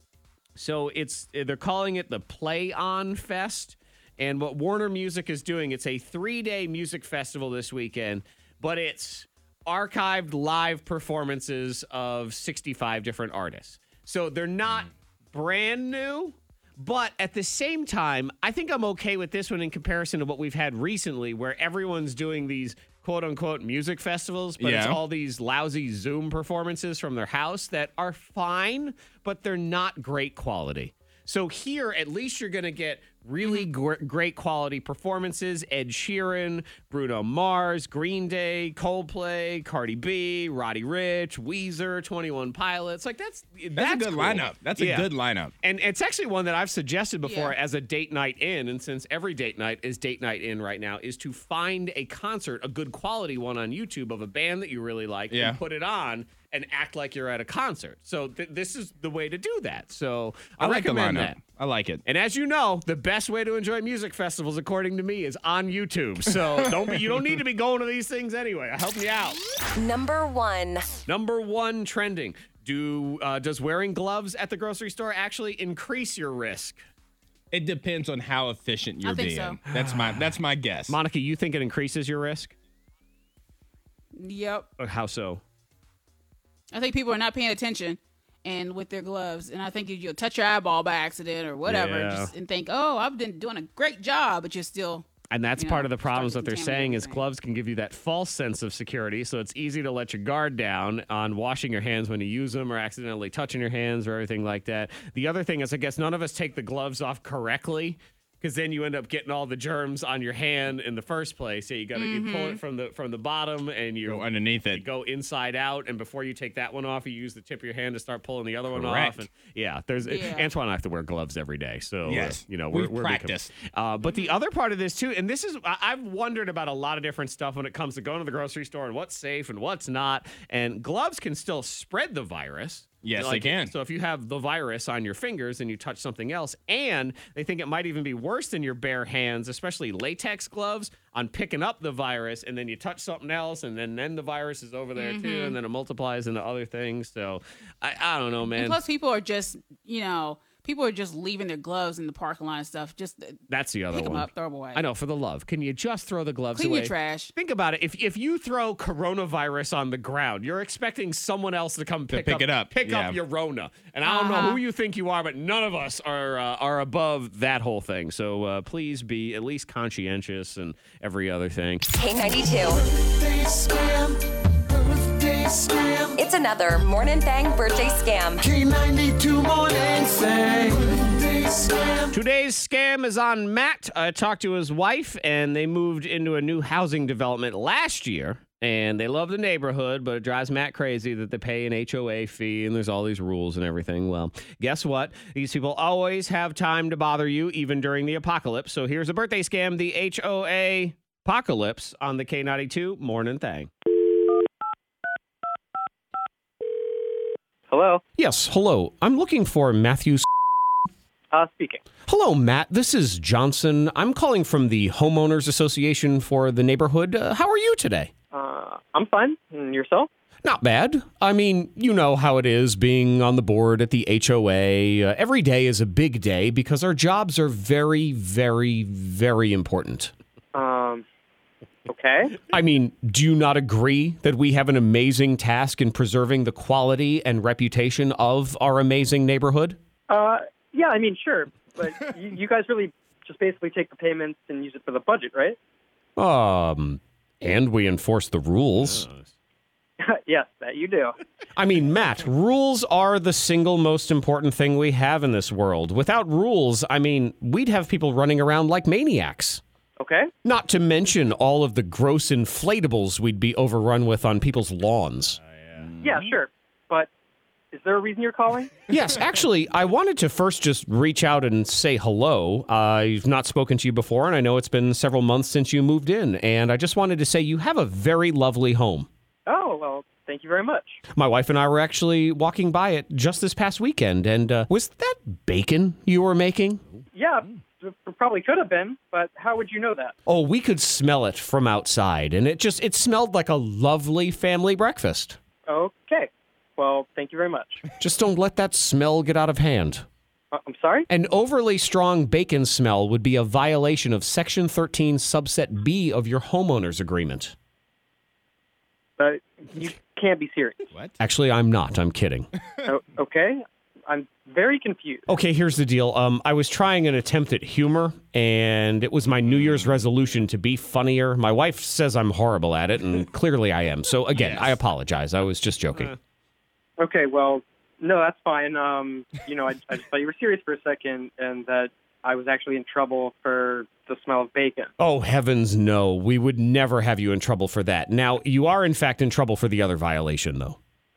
So it's they're calling it the Play On Fest. And what Warner Music is doing, it's a three-day music festival this weekend, but it's archived live performances of sixty-five different artists. So they're not brand new, but at the same time, I think I'm okay with this one in comparison to what we've had recently, where everyone's doing these quote-unquote music festivals, but it's Yeah. all these lousy Zoom performances from their house that are fine, but they're not great quality. So here, at least you're going to get really gr- great quality performances. Ed Sheeran, Bruno Mars, Green Day, Coldplay, Cardi B, Roddy Ricch, Weezer, twenty-one Pilots. Like that's that's, That's, a good cool. lineup. That's a Yeah. good lineup. And it's actually one that I've suggested before Yeah. as a date night in. And since every date night is date night in right now, is to find a concert, a good quality one on YouTube of a band that you really like Yeah. and put it on and act like you're at a concert. So th- this is the way to do that. So I, I like the recommend lineup. that. I like it. And as you know, the best way to enjoy music festivals, according to me, is on YouTube. So don't be, you don't need to be going to these things anyway. I help you out. Number one. Number one trending. Do uh, does wearing gloves at the grocery store actually increase your risk? It depends on how efficient you're think being. so. That's my that's my guess. Monica, you think it increases your risk? Yep. Uh, How so? I think people are not paying attention and with their gloves. And I think if you touch your eyeball by accident or whatever Yeah. just, and think, oh, I've been doing a great job, but you're still. And that's You part know, of the problems start that to they're contaminate saying is everything. gloves can give you that false sense of security. So it's easy to let your guard down on washing your hands when you use them or accidentally touching your hands or everything like that. The other thing is, I guess none of us take the gloves off correctly, because then you end up getting all the germs on your hand in the first place. Yeah, you got to you pull it from the from the bottom and you Go underneath you it. go inside out, and before you take that one off, you use the tip of your hand to start pulling the other one Correct. off. And yeah, there's Yeah. Antoine and I have to wear gloves every day, so uh, Yes. you know we're, We've we're becoming- practiced. uh, but the other part of this too, and this is I- I've wondered about a lot of different stuff when it comes to going to the grocery store and what's safe and what's not. And gloves can still spread the virus. Yes, they can. So if you have the virus on your fingers and you touch something else, and they think it might even be worse than your bare hands, especially latex gloves, on picking up the virus, and then you touch something else, and then, then the virus is over there too, and then it multiplies into other things. So I, I don't know, man. And plus, people are just, you know, people are just leaving their gloves in the parking lot and stuff. Just uh, That's the other pick them one. up, throw them away. I know, for the love. Can you just throw the gloves Clean away? your trash. Think about it. If if you throw coronavirus on the ground, you're expecting someone else to come pick, pick up, it up, pick yeah. up your Rona. And I don't know Uh-huh. who you think you are, but none of us are uh, are above that whole thing. So uh, please be at least conscientious and every other thing. K ninety-two. It's another Morning Thang birthday scam. Today's scam is on Matt. I talked to his wife, and they moved into a new housing development last year. And they love the neighborhood, but it drives Matt crazy that they pay an H O A fee and there's all these rules and everything. Well, guess what? These people always have time to bother you, even during the apocalypse. So here's a birthday scam, the H O A apocalypse on the K ninety-two Morning Thang. Hello, Yes, hello. I'm looking for Matthew. uh, speaking. Hello, Matt. This is Johnson. I'm calling from the Homeowners Association for the neighborhood. Uh, how are you today? Uh, I'm fine. And yourself? Not bad. I mean, you know how it is being on the board at the H O A. Uh, every day is a big day because our jobs are very, very, very important. Um, okay. I mean, do you not agree that we have an amazing task in preserving the quality and reputation of our amazing neighborhood? Uh, yeah, I mean, sure. But you, you guys really just basically take the payments and use it for the budget, right? Um, and we enforce the rules. Yes, that you do. I mean, Matt, rules are the single most important thing we have in this world. Without rules, I mean, we'd have people running around like maniacs. Okay. Not to mention all of the gross inflatables we'd be overrun with on people's lawns. Yeah, sure. But is there a reason you're calling? Yes, actually, I wanted to first just reach out and say hello. I've not spoken to you before, and I know it's been several months since you moved in, and I just wanted to say you have a very lovely home. Oh, well, thank you very much. My wife and I were actually walking by it just this past weekend, and uh, was that bacon you were making? Yeah, it probably could have been, but how would you know that? Oh, we could smell it from outside, and it just, it smelled like a lovely family breakfast. Okay. Well, thank you very much. Just don't let that smell get out of hand. Uh, I'm sorry? An overly strong bacon smell would be a violation of Section thirteen, Subset B of your homeowner's agreement. But you can't be serious. What? Actually, I'm not. I'm kidding. O- okay. I'm very confused. Okay, here's the deal. Um, I was trying an attempt at humor, and it was my New Year's resolution to be funnier. My wife says I'm horrible at it, and clearly I am. So, again, Yes. I apologize. I was just joking. Okay, well, no, that's fine. Um, you know, I, I just thought you were serious for a second and that I was actually in trouble for the smell of bacon. Oh, heavens no. We would never have you in trouble for that. Now, you are, in fact, in trouble for the other violation, though.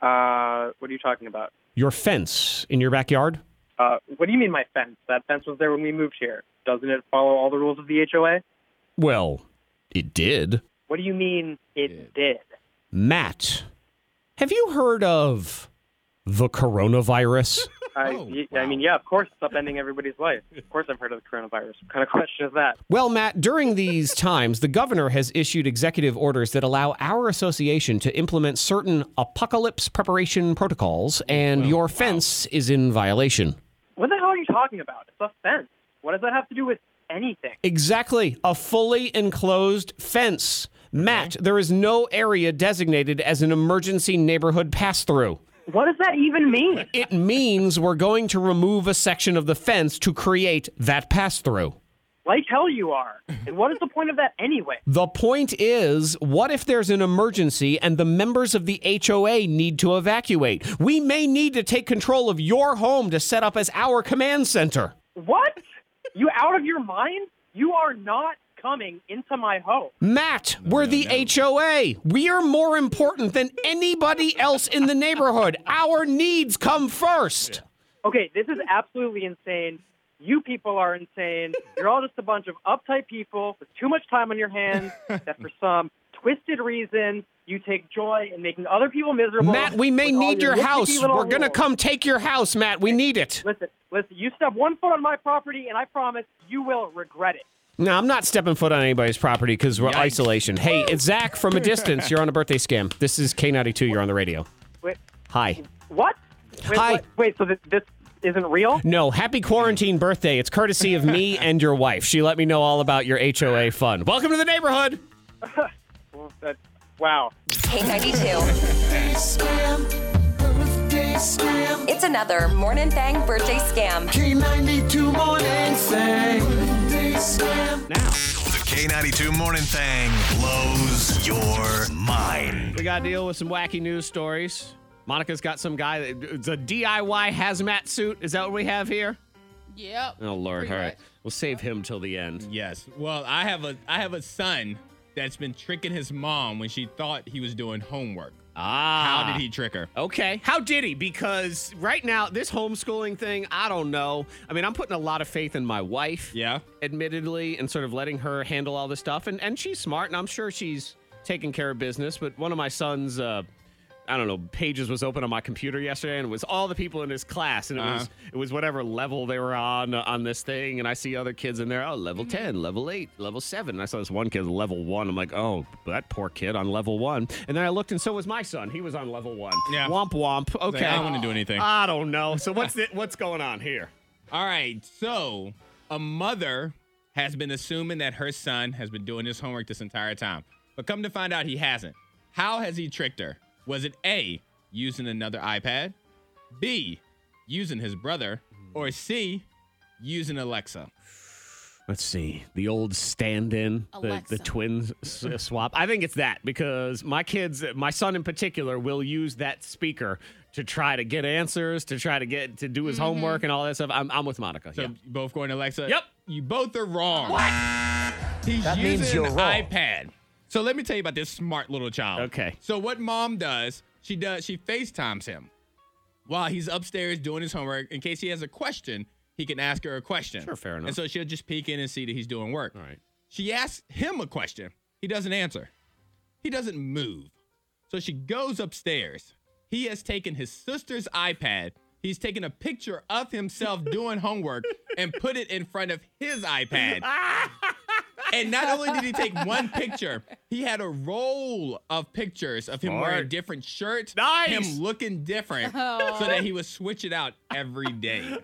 Uh, what are you talking about? Your fence in your backyard? Uh, what do you mean my fence? That fence was there when we moved here. Doesn't it follow all the rules of the H O A? Well, it did. What do you mean it did? Matt, have you heard of the coronavirus? I, Oh, y- wow. I mean, yeah, of course it's upending everybody's life. Of course I've heard of the coronavirus. What kind of question is that? Well, Matt, during these times, the governor has issued executive orders that allow our association to implement certain apocalypse preparation protocols, and your fence is in violation. What the hell are you talking about? It's a fence. What does that have to do with anything? Exactly. A fully enclosed fence. Matt, there is no area designated as an emergency neighborhood pass-through. What does that even mean? It means we're going to remove a section of the fence to create that pass-through. Like hell you are. And what is the point of that anyway? The point is, what if there's an emergency and the members of the H O A need to evacuate? We may need to take control of your home to set up as our command center. What? You out of your mind? You are not coming into my home. Matt, we're the H O A. We are more important than anybody else in the neighborhood. Our needs come first. Okay, this is absolutely insane. You people are insane. You're all just a bunch of uptight people with too much time on your hands that for some twisted reason you take joy in making other people miserable. Matt, we may with all need your nitpicky house. little We're going to rules. come take your house, Matt. We need it. Listen, listen, you step one foot on my property and I promise you will regret it. No, I'm not stepping foot on anybody's property because we're Yikes. isolation. Hey, it's Zach from a distance. You're on a birthday scam. This is K ninety-two. You're on the radio. Wait, Hi. what? Wait, Hi. Wait, wait so this, this isn't real? No, happy quarantine birthday. It's courtesy of me and your wife. She let me know all about your H O A fun. Welcome to the neighborhood. Well, that, wow. K ninety-two. It's another Morning Thang birthday scam. K ninety-two morning thing. Now, The K ninety-two Morning Thing blows your mind. we got to deal with some wacky news stories. Monica's got some guy that it's a D I Y hazmat suit. Is that what we have here? Yep. Oh, Lord. Pretty All right. much. We'll save him till the end. Yes. Well, I have a I have a son that's been tricking his mom when she thought he was doing homework. Ah. How did he trick her? Okay. How did he? Because right now, this homeschooling thing, I don't know. I mean, I'm putting a lot of faith in my wife. Yeah. Admittedly, and sort of letting her handle all this stuff. And, and she's smart, and I'm sure she's taking care of business. But one of my son's, uh, I don't know, pages was open on my computer yesterday, and it was all the people in his class. And it Uh-huh. was it was whatever level they were on uh, on this thing. And I see other kids in there, oh, level ten, level eight, level seven. And I saw this one kid, level one. I'm like, oh, that poor kid on level one. And then I looked, and so was my son. He was on level one. Yeah. Womp womp. Like, Okay. I don't want to do anything. I don't know. So what's the, what's going on here? All right. So a mother has been assuming that her son has been doing his homework this entire time. But come to find out he hasn't. How has he tricked her? Was it A, using another iPad, B, using his brother, or C, using Alexa? Let's see. The old stand-in, the, Alexa. the twins s- swap. I think it's that because my kids, my son in particular, will use that speaker to try to get answers, to try to get to do his homework and all that stuff. I'm, I'm with Monica. So yeah. you both going to Alexa? Yep. You both are wrong. What? He's That using means you're an wrong. iPad. So let me tell you about this smart little child. Okay. So what mom does, she does, she FaceTimes him while he's upstairs doing his homework. In case he has a question, he can ask her a question. Sure, fair enough. And so she'll just peek in and see that he's doing work. All right. She asks him a question. He doesn't answer. He doesn't move. So she goes upstairs. He has taken his sister's iPad. He's taken a picture of himself doing homework and put it in front of his iPad. And not only did he take one picture, he had a roll of pictures of him Smart. wearing different shirts, Nice. him looking different, so that he would switch it out every day.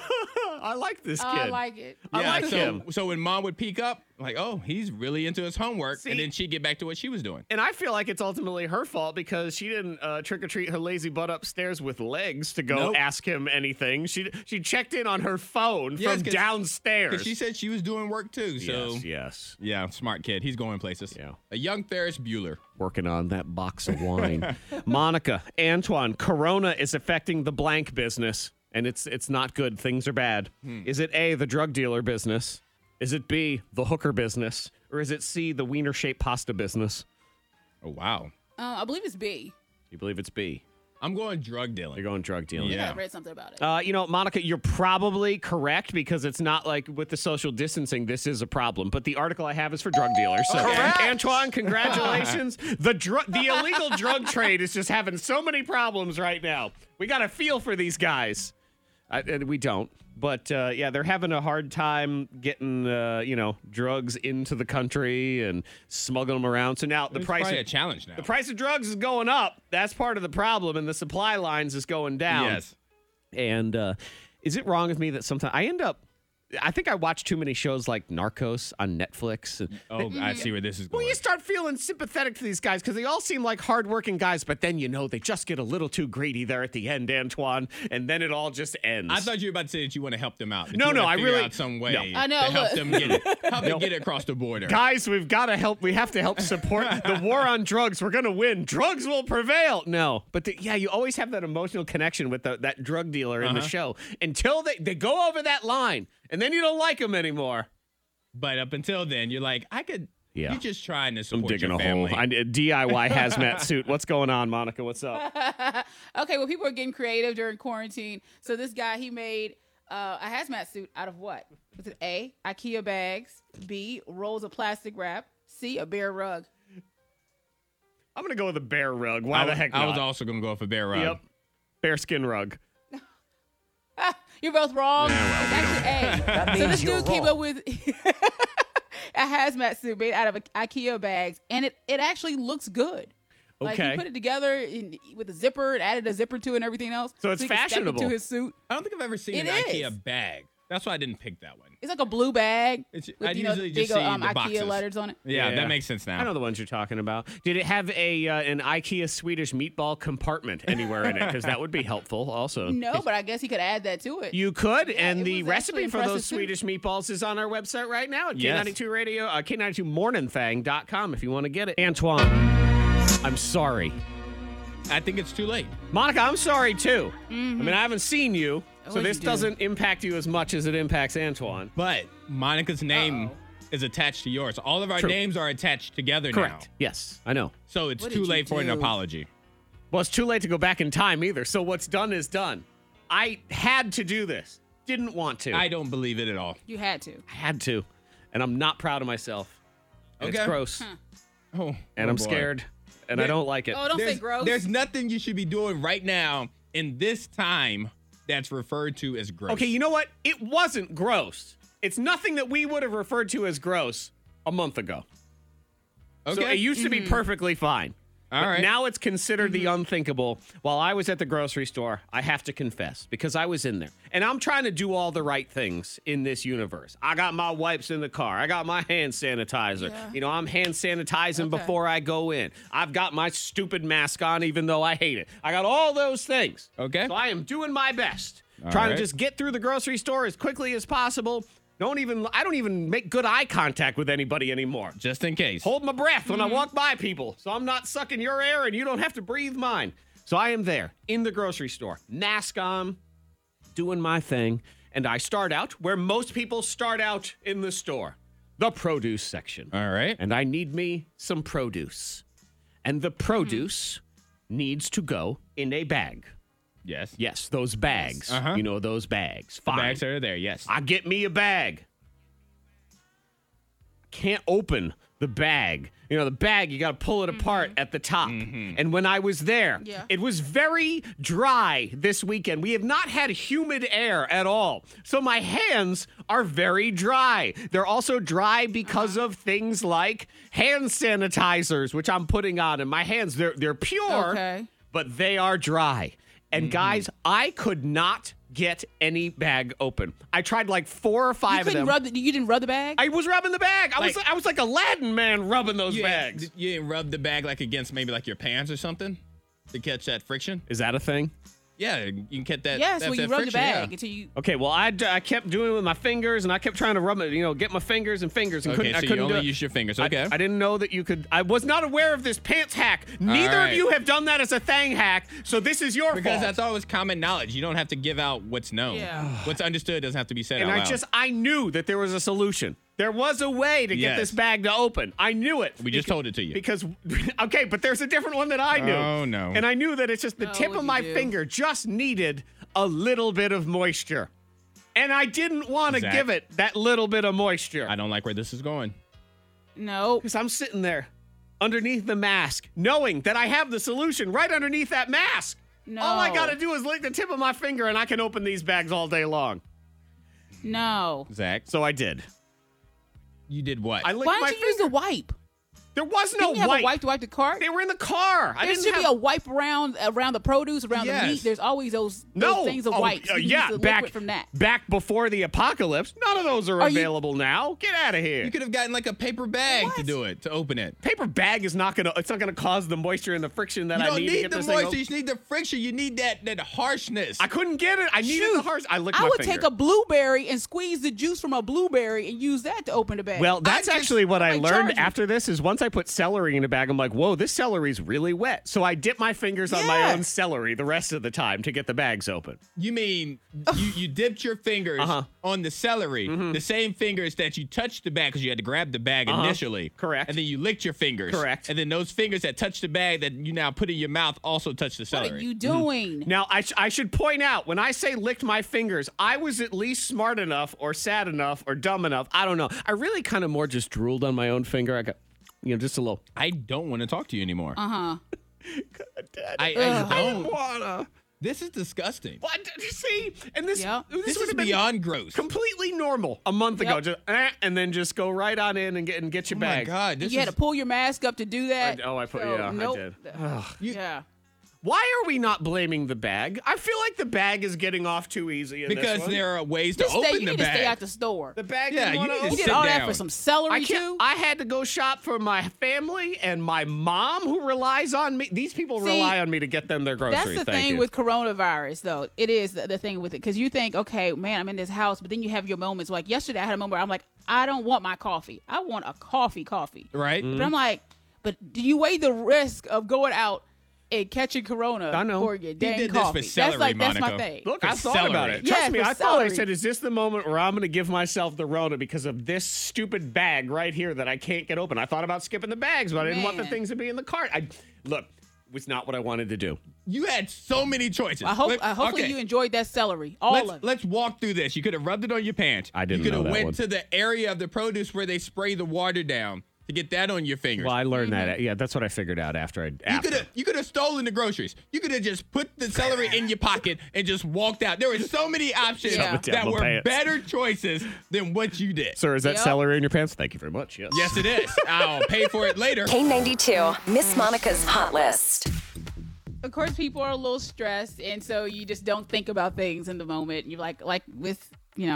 I like this kid. Oh, I like it. I Yeah, like so, him. So when mom would peek up, like, oh, he's really into his homework, See- and then she'd get back to what she was doing. And I feel like it's ultimately her fault because she didn't uh, trick or treat her lazy butt upstairs with legs to go Nope. ask him anything. She she checked in on her phone Yes, from 'cause- downstairs. Because she said she was doing work too. So yes, yes, yeah, smart kid. He's going places. Yeah. A young Ferris Bueller. working on that box of wine. Monica, Antoine, Corona is affecting the blank business, and it's it's not good. Things are bad. Hmm. Is it A, the drug dealer business? Is it B, the hooker business? Or is it C, the wiener-shaped pasta business? Oh wow. Uh, I believe it's B. You believe it's B? I'm going drug dealing. You're going drug dealing. Yeah. I read something about it. Uh, you know, Monica, you're probably correct because it's not like with the social distancing, this is a problem. But the article I have is for drug dealers. So, Correct. Antoine, congratulations. the dr- the illegal drug trade is just having so many problems right now. We got to feel for these guys. I, and we don't. But, uh, yeah, they're having a hard time getting, uh, you know, drugs into the country and smuggling them around. So now the It's price probably of, a challenge now. the price of drugs is going up. That's part of the problem. And the supply lines is going down. Yes. And uh, is it wrong of me that sometimes I end up, I think I watch too many shows like Narcos on Netflix. And Oh, I see where this is going. well, you start feeling sympathetic to these guys because they all seem like hardworking guys, but then, you know, they just get a little too greedy there at the end, Antoine, and then it all just ends. I thought you were about to say that you want to help them out. that No, you no, wanna I figure really- out some way no. I know, to help look. them get it, help them get it across the border. Guys, we've got to help. We have to help support the war on drugs. We're going to win. Drugs will prevail. No. But the, yeah, you always have that emotional connection with the, that drug dealer in the Uh-huh. show until they, they go over that line, and then you don't like them anymore. But up until then, you're like, I could. Yeah. You're just trying to I'm support digging your a family. hole. I need a D I Y hazmat suit. What's going on, Monica? What's up? Okay, well, people are getting creative during quarantine. So this guy, he made uh, a hazmat suit out of what? Was it A, IKEA bags, B, rolls of plastic wrap, C, a bear rug? I'm going to go with a bear rug. Why I, the heck I not? was also going to go for bear rug. Yep. Bear skin rug. You're both wrong. Yeah, it's actually A. That so means this you're dude came wrong. up with a hazmat suit made out of IKEA bags, and it, it actually looks good. Like Okay. he put it together in, with a zipper and added a zipper to it and everything else. So it's he could step fashionable. into his suit. I don't think I've ever seen It an is. IKEA bag. That's why I didn't pick that one. It's like a blue bag It's- with I'd you know, usually big just see um, the IKEA boxes. letters on it. Yeah, Yeah. that makes sense now. I know the ones you're talking about. Did it have a uh, an IKEA Swedish meatball compartment anywhere in it? Because that would be helpful also. No, but I guess he could add that to it. You could, Yeah, and it the was recipe actually for those impressive, too. Swedish meatballs is on our website right now at Yes. K ninety-two Radio, uh, K ninety-two morning thang dot com if you want to get it. Antoine, I'm sorry. I think it's too late. Monica, I'm sorry too. I mean, I haven't seen you, so Mm-hmm. Oh, this you do. doesn't impact you as much as it impacts Antoine. But Monica's name Uh-oh. is attached to yours. All of our True. names are attached together Correct. now. Yes, I know. So it's What too did you late for an do? apology. Well, it's too late to go back in time either. So what's done is done. I had to do this. Didn't want to. I don't believe it at all. You had to. I had to, and I'm not proud of myself. And It's Okay. gross, Oh, and oh I'm boy. scared, and I There- don't like it. Oh, don't There's, say gross. there's nothing you should be doing right now in this time that's referred to as gross. Okay, you know what? It wasn't gross. It's nothing that we would have referred to as gross a month ago. Okay. So it used to be perfectly fine. All But right. Now it's considered the unthinkable. While I was at the grocery store, I have to confess, because I was in there. And I'm trying to do all the right things in this universe. I got my wipes in the car. I got my hand sanitizer. Yeah. You know, I'm hand sanitizing Okay. before I go in. I've got my stupid mask on, even though I hate it. I got all those things. Okay. So I am doing my best. All trying right. to just get through the grocery store as quickly as possible. Don't even, I don't even make good eye contact with anybody anymore. Just in case. Hold my breath when I walk by people, so I'm not sucking your air and you don't have to breathe mine. So I am there in the grocery store, mask on, doing my thing, and I start out where most people start out in the store, the produce section. All right. And I need me some produce. And the produce mm-hmm. needs to go in a bag. Yes. Yes, those bags. Uh-huh. You know, those bags. Fine. The bags are there, yes. I get me a bag. Can't open the bag. You know, the bag, you got to pull it mm-hmm. apart at the top. Mm-hmm. And when I was there, yeah. it was very dry this weekend. We have not had humid air at all. So my hands are very dry. They're also dry because uh-huh. of things like hand sanitizers, which I'm putting on. And my hands, they're, they're pure, okay. but they are dry. And mm-hmm. guys, I could not get any bag open. I tried like four or five you of them. Rub the, you didn't rub the bag? I was rubbing the bag. I like, was I was like Aladdin man rubbing those you bags. Didn't, you didn't rub the bag like against maybe like your pants or something to catch that friction? Is that a thing? Yeah, you can get that. Yes, that, when that you rub friction, the bag yeah. until you. Okay, well I, I kept doing it with my fingers and I kept trying to rub it, you know, get my fingers and fingers and okay, couldn't. so I couldn't you only do it. use your fingers. Okay. I, I didn't know that you could. I was not aware of this pants hack. Neither right. of you have done that as a thing hack, so this is your because fault. that's always common knowledge. You don't have to give out what's known. Yeah. What's understood doesn't have to be said And out I loud. just I knew that there was a solution. There was a way to get Yes. this bag to open. I knew it. We just because, told it to you. Because, okay, but there's a different one that I knew. Oh, no. And I knew that it's just the Oh, tip of what'd my you do? finger just needed a little bit of moisture. And I didn't want to Zach. give it that little bit of moisture. I don't like where this is going. No. Because I'm sitting there underneath the mask, knowing that I have the solution right underneath that mask. No. All I got to do is lick the tip of my finger and I can open these bags all day long. No. Zach, So I did. you did what? I licked Why my don't you use finger. a wipe? There was no Didn't you have wipe. a wipe to wipe the cart? They were in the car. I There didn't should have be a wipe around around the produce, around Yes. the meat. There's always those, those no things of Oh, wipes. uh, You yeah, use the back liquid from that. back before the apocalypse. None of those are, Are you- available now. Get out of here. You could have gotten like a paper bag to What? do it, to open it. Paper bag is not gonna. It's not gonna cause the moisture and the friction that You I don't need, to need get the this moisture. thing open. You just need the friction. You need that that harshness. I couldn't get it. I needed Shoot. the harsh. I licked I my would finger. take a blueberry and squeeze the juice from a blueberry and use that to open the bag. Well, that's just- actually what I like learned charging. after this. Is once I put celery in a bag, I'm like, whoa, this celery's really wet. So I dip my fingers on my Yeah. own celery the rest of the time to get the bags open. You mean you, you dipped your fingers Uh-huh. on the celery, the same fingers that you touched the bag because you had to grab the bag Uh-huh. initially. Correct. And then you licked your fingers. Correct. And then those fingers that touched the bag that you now put in your mouth also touch the what celery. are you doing? Now, I, sh- I should point out, when I say licked my fingers, I was at least smart enough or sad enough or dumb enough. I don't know. I really kind of more just drooled on my own finger. I got, you know, just a little. I don't want to talk to you anymore. Uh huh. Dad, I, I Ugh. I don't. didn't wanna. This is disgusting. What? See? And this, Yep. this, This would is have been beyond gross. completely normal a month ago. Yep. Just, eh, and then just go right on in and get and get your Oh my bag. God. This You had is, to pull your mask up to do that. I- oh, I put- So, yeah, I nope. did. Yeah. Why are we not blaming the bag? I feel like the bag is getting off too easy. In this because one. there are ways to Just open stay, you the need to bag. stay out the store. the bag. Yeah, didn't you wanna need to You open. did sit all that down. for some I celery can't. too. I had to go shop for my family and my mom, who relies on me. These people See, rely on me to get them their groceries. That's the Thank thing you. with coronavirus, though. It is the, the thing with it because you think, okay, man, I'm in this house, but then you have your moments. Like yesterday, I had a moment where I'm like, I don't want my coffee. I want a coffee, coffee. Right? Mm-hmm. But I'm like, but do you weigh the risk of going out and catching corona I know. for your dang did this for coffee? celery, that's like that's my Monica. thing. Look, For I thought about celery. it. Trust Yeah, me, for I thought I celery. said, is this the moment where I'm going to give myself the Rona because of this stupid bag right here that I can't get open? I thought about skipping the bags, but I didn't want the Man. things to be in the cart. I Look, it was not what I wanted to do. You had so many choices. I hope. Let- I hopefully okay. you enjoyed that celery, all Let's, of it. let's walk through this. You could have rubbed it on your pants. I didn't You could know have that went one. to the area of the produce where they spray the water down to get that on your fingers. Well, I learned Mm-hmm. that. Yeah, that's what I figured out after I. you After. could have you could have stolen the groceries. You could have just put the celery in your pocket and just walked out. There were so many options Yeah. Shove it down that my were pants. better choices than what you did. Sir, is that Yep. celery in your pants? Thank you very much. Yes. Yes, it is. I'll pay for it later. K ninety-two, Miss Monica's Hot List. Of course, people are a little stressed, and so you just don't think about things in the moment. You're like, like with you know,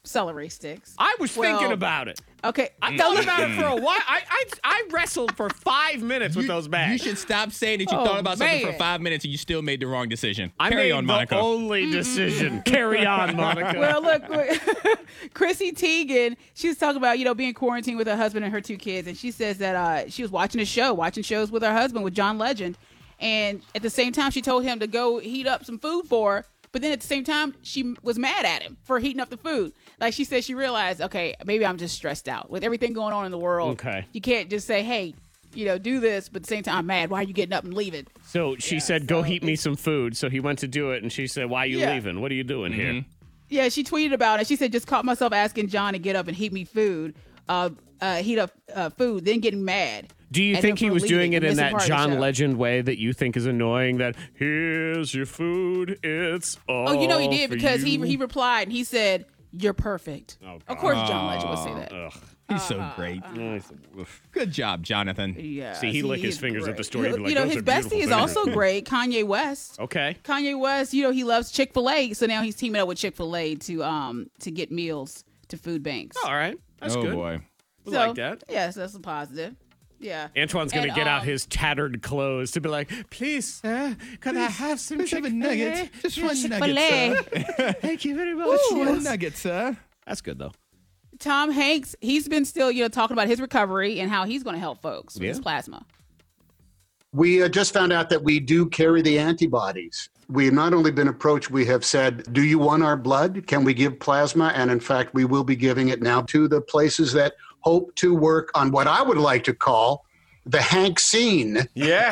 celery sticks. I was Well, thinking about it. Okay. I thought about it for a while. I, I I wrestled for five minutes with You- those bags. You should stop saying that you Oh, thought about something for man. five minutes and you still made the wrong decision. I Carry made on, the Monica. only decision. Carry on, Monica. Well, look, Chrissy Teigen, she was talking about, you know, being quarantined with her husband and her two kids. And she says that uh, she was watching a show, watching shows with her husband, with John Legend. And at the same time, she told him to go heat up some food for her. But then at the same time, she was mad at him for heating up the food. Like she said, she realized, okay, maybe I'm just stressed out with everything going on in the world. Okay. You can't just say, hey, you know, do this, but at the same time, I'm mad. Why are you getting up and leaving? So she Yeah, said, go so heat me it's- some food. So he went to do it, and she said, why are you Yeah. leaving? What are you doing here? Yeah, she tweeted about it. She said, just caught myself asking John to get up and heat me food, uh, uh, heat up uh, food, then getting mad. Do you And think then he for was doing leaving it and in missing that part of the John show. Legend way that you think is annoying? That here's your food, it's all Oh, you know he did for because he you? he replied and he said, "You're perfect." Oh, of course, John Legend would say that. Ugh. He's so great. Good job, Jonathan. Yeah. See, he lick his is fingers at great. the store. He'd be like, you know, "Those his are beautiful bestie is fingers." also great. Kanye West. Okay. Kanye West, you know, he loves Chick-fil-A, so now he's teaming up with Chick-fil-A to um to get meals to food banks. All right. That's oh good. boy. We so, like that. Yes, that's a positive. Yeah. Antoine's going to And, get out um, his tattered clothes to be like, please, sir, could I have some Please have a Chick-fil-A? nugget. Just one Chick-fil-A. nugget, sir. Thank you very much. One nugget, sir. That's good, though. Tom Hanks, he's been still, you know, talking about his recovery and how he's going to help folks with Yeah. his plasma. We uh, just found out that we do carry the antibodies. We have not only been approached, we have said, do you want our blood? Can we give plasma? And in fact, we will be giving it now to the places that hope to work on what I would like to call the Hank scene. Yeah.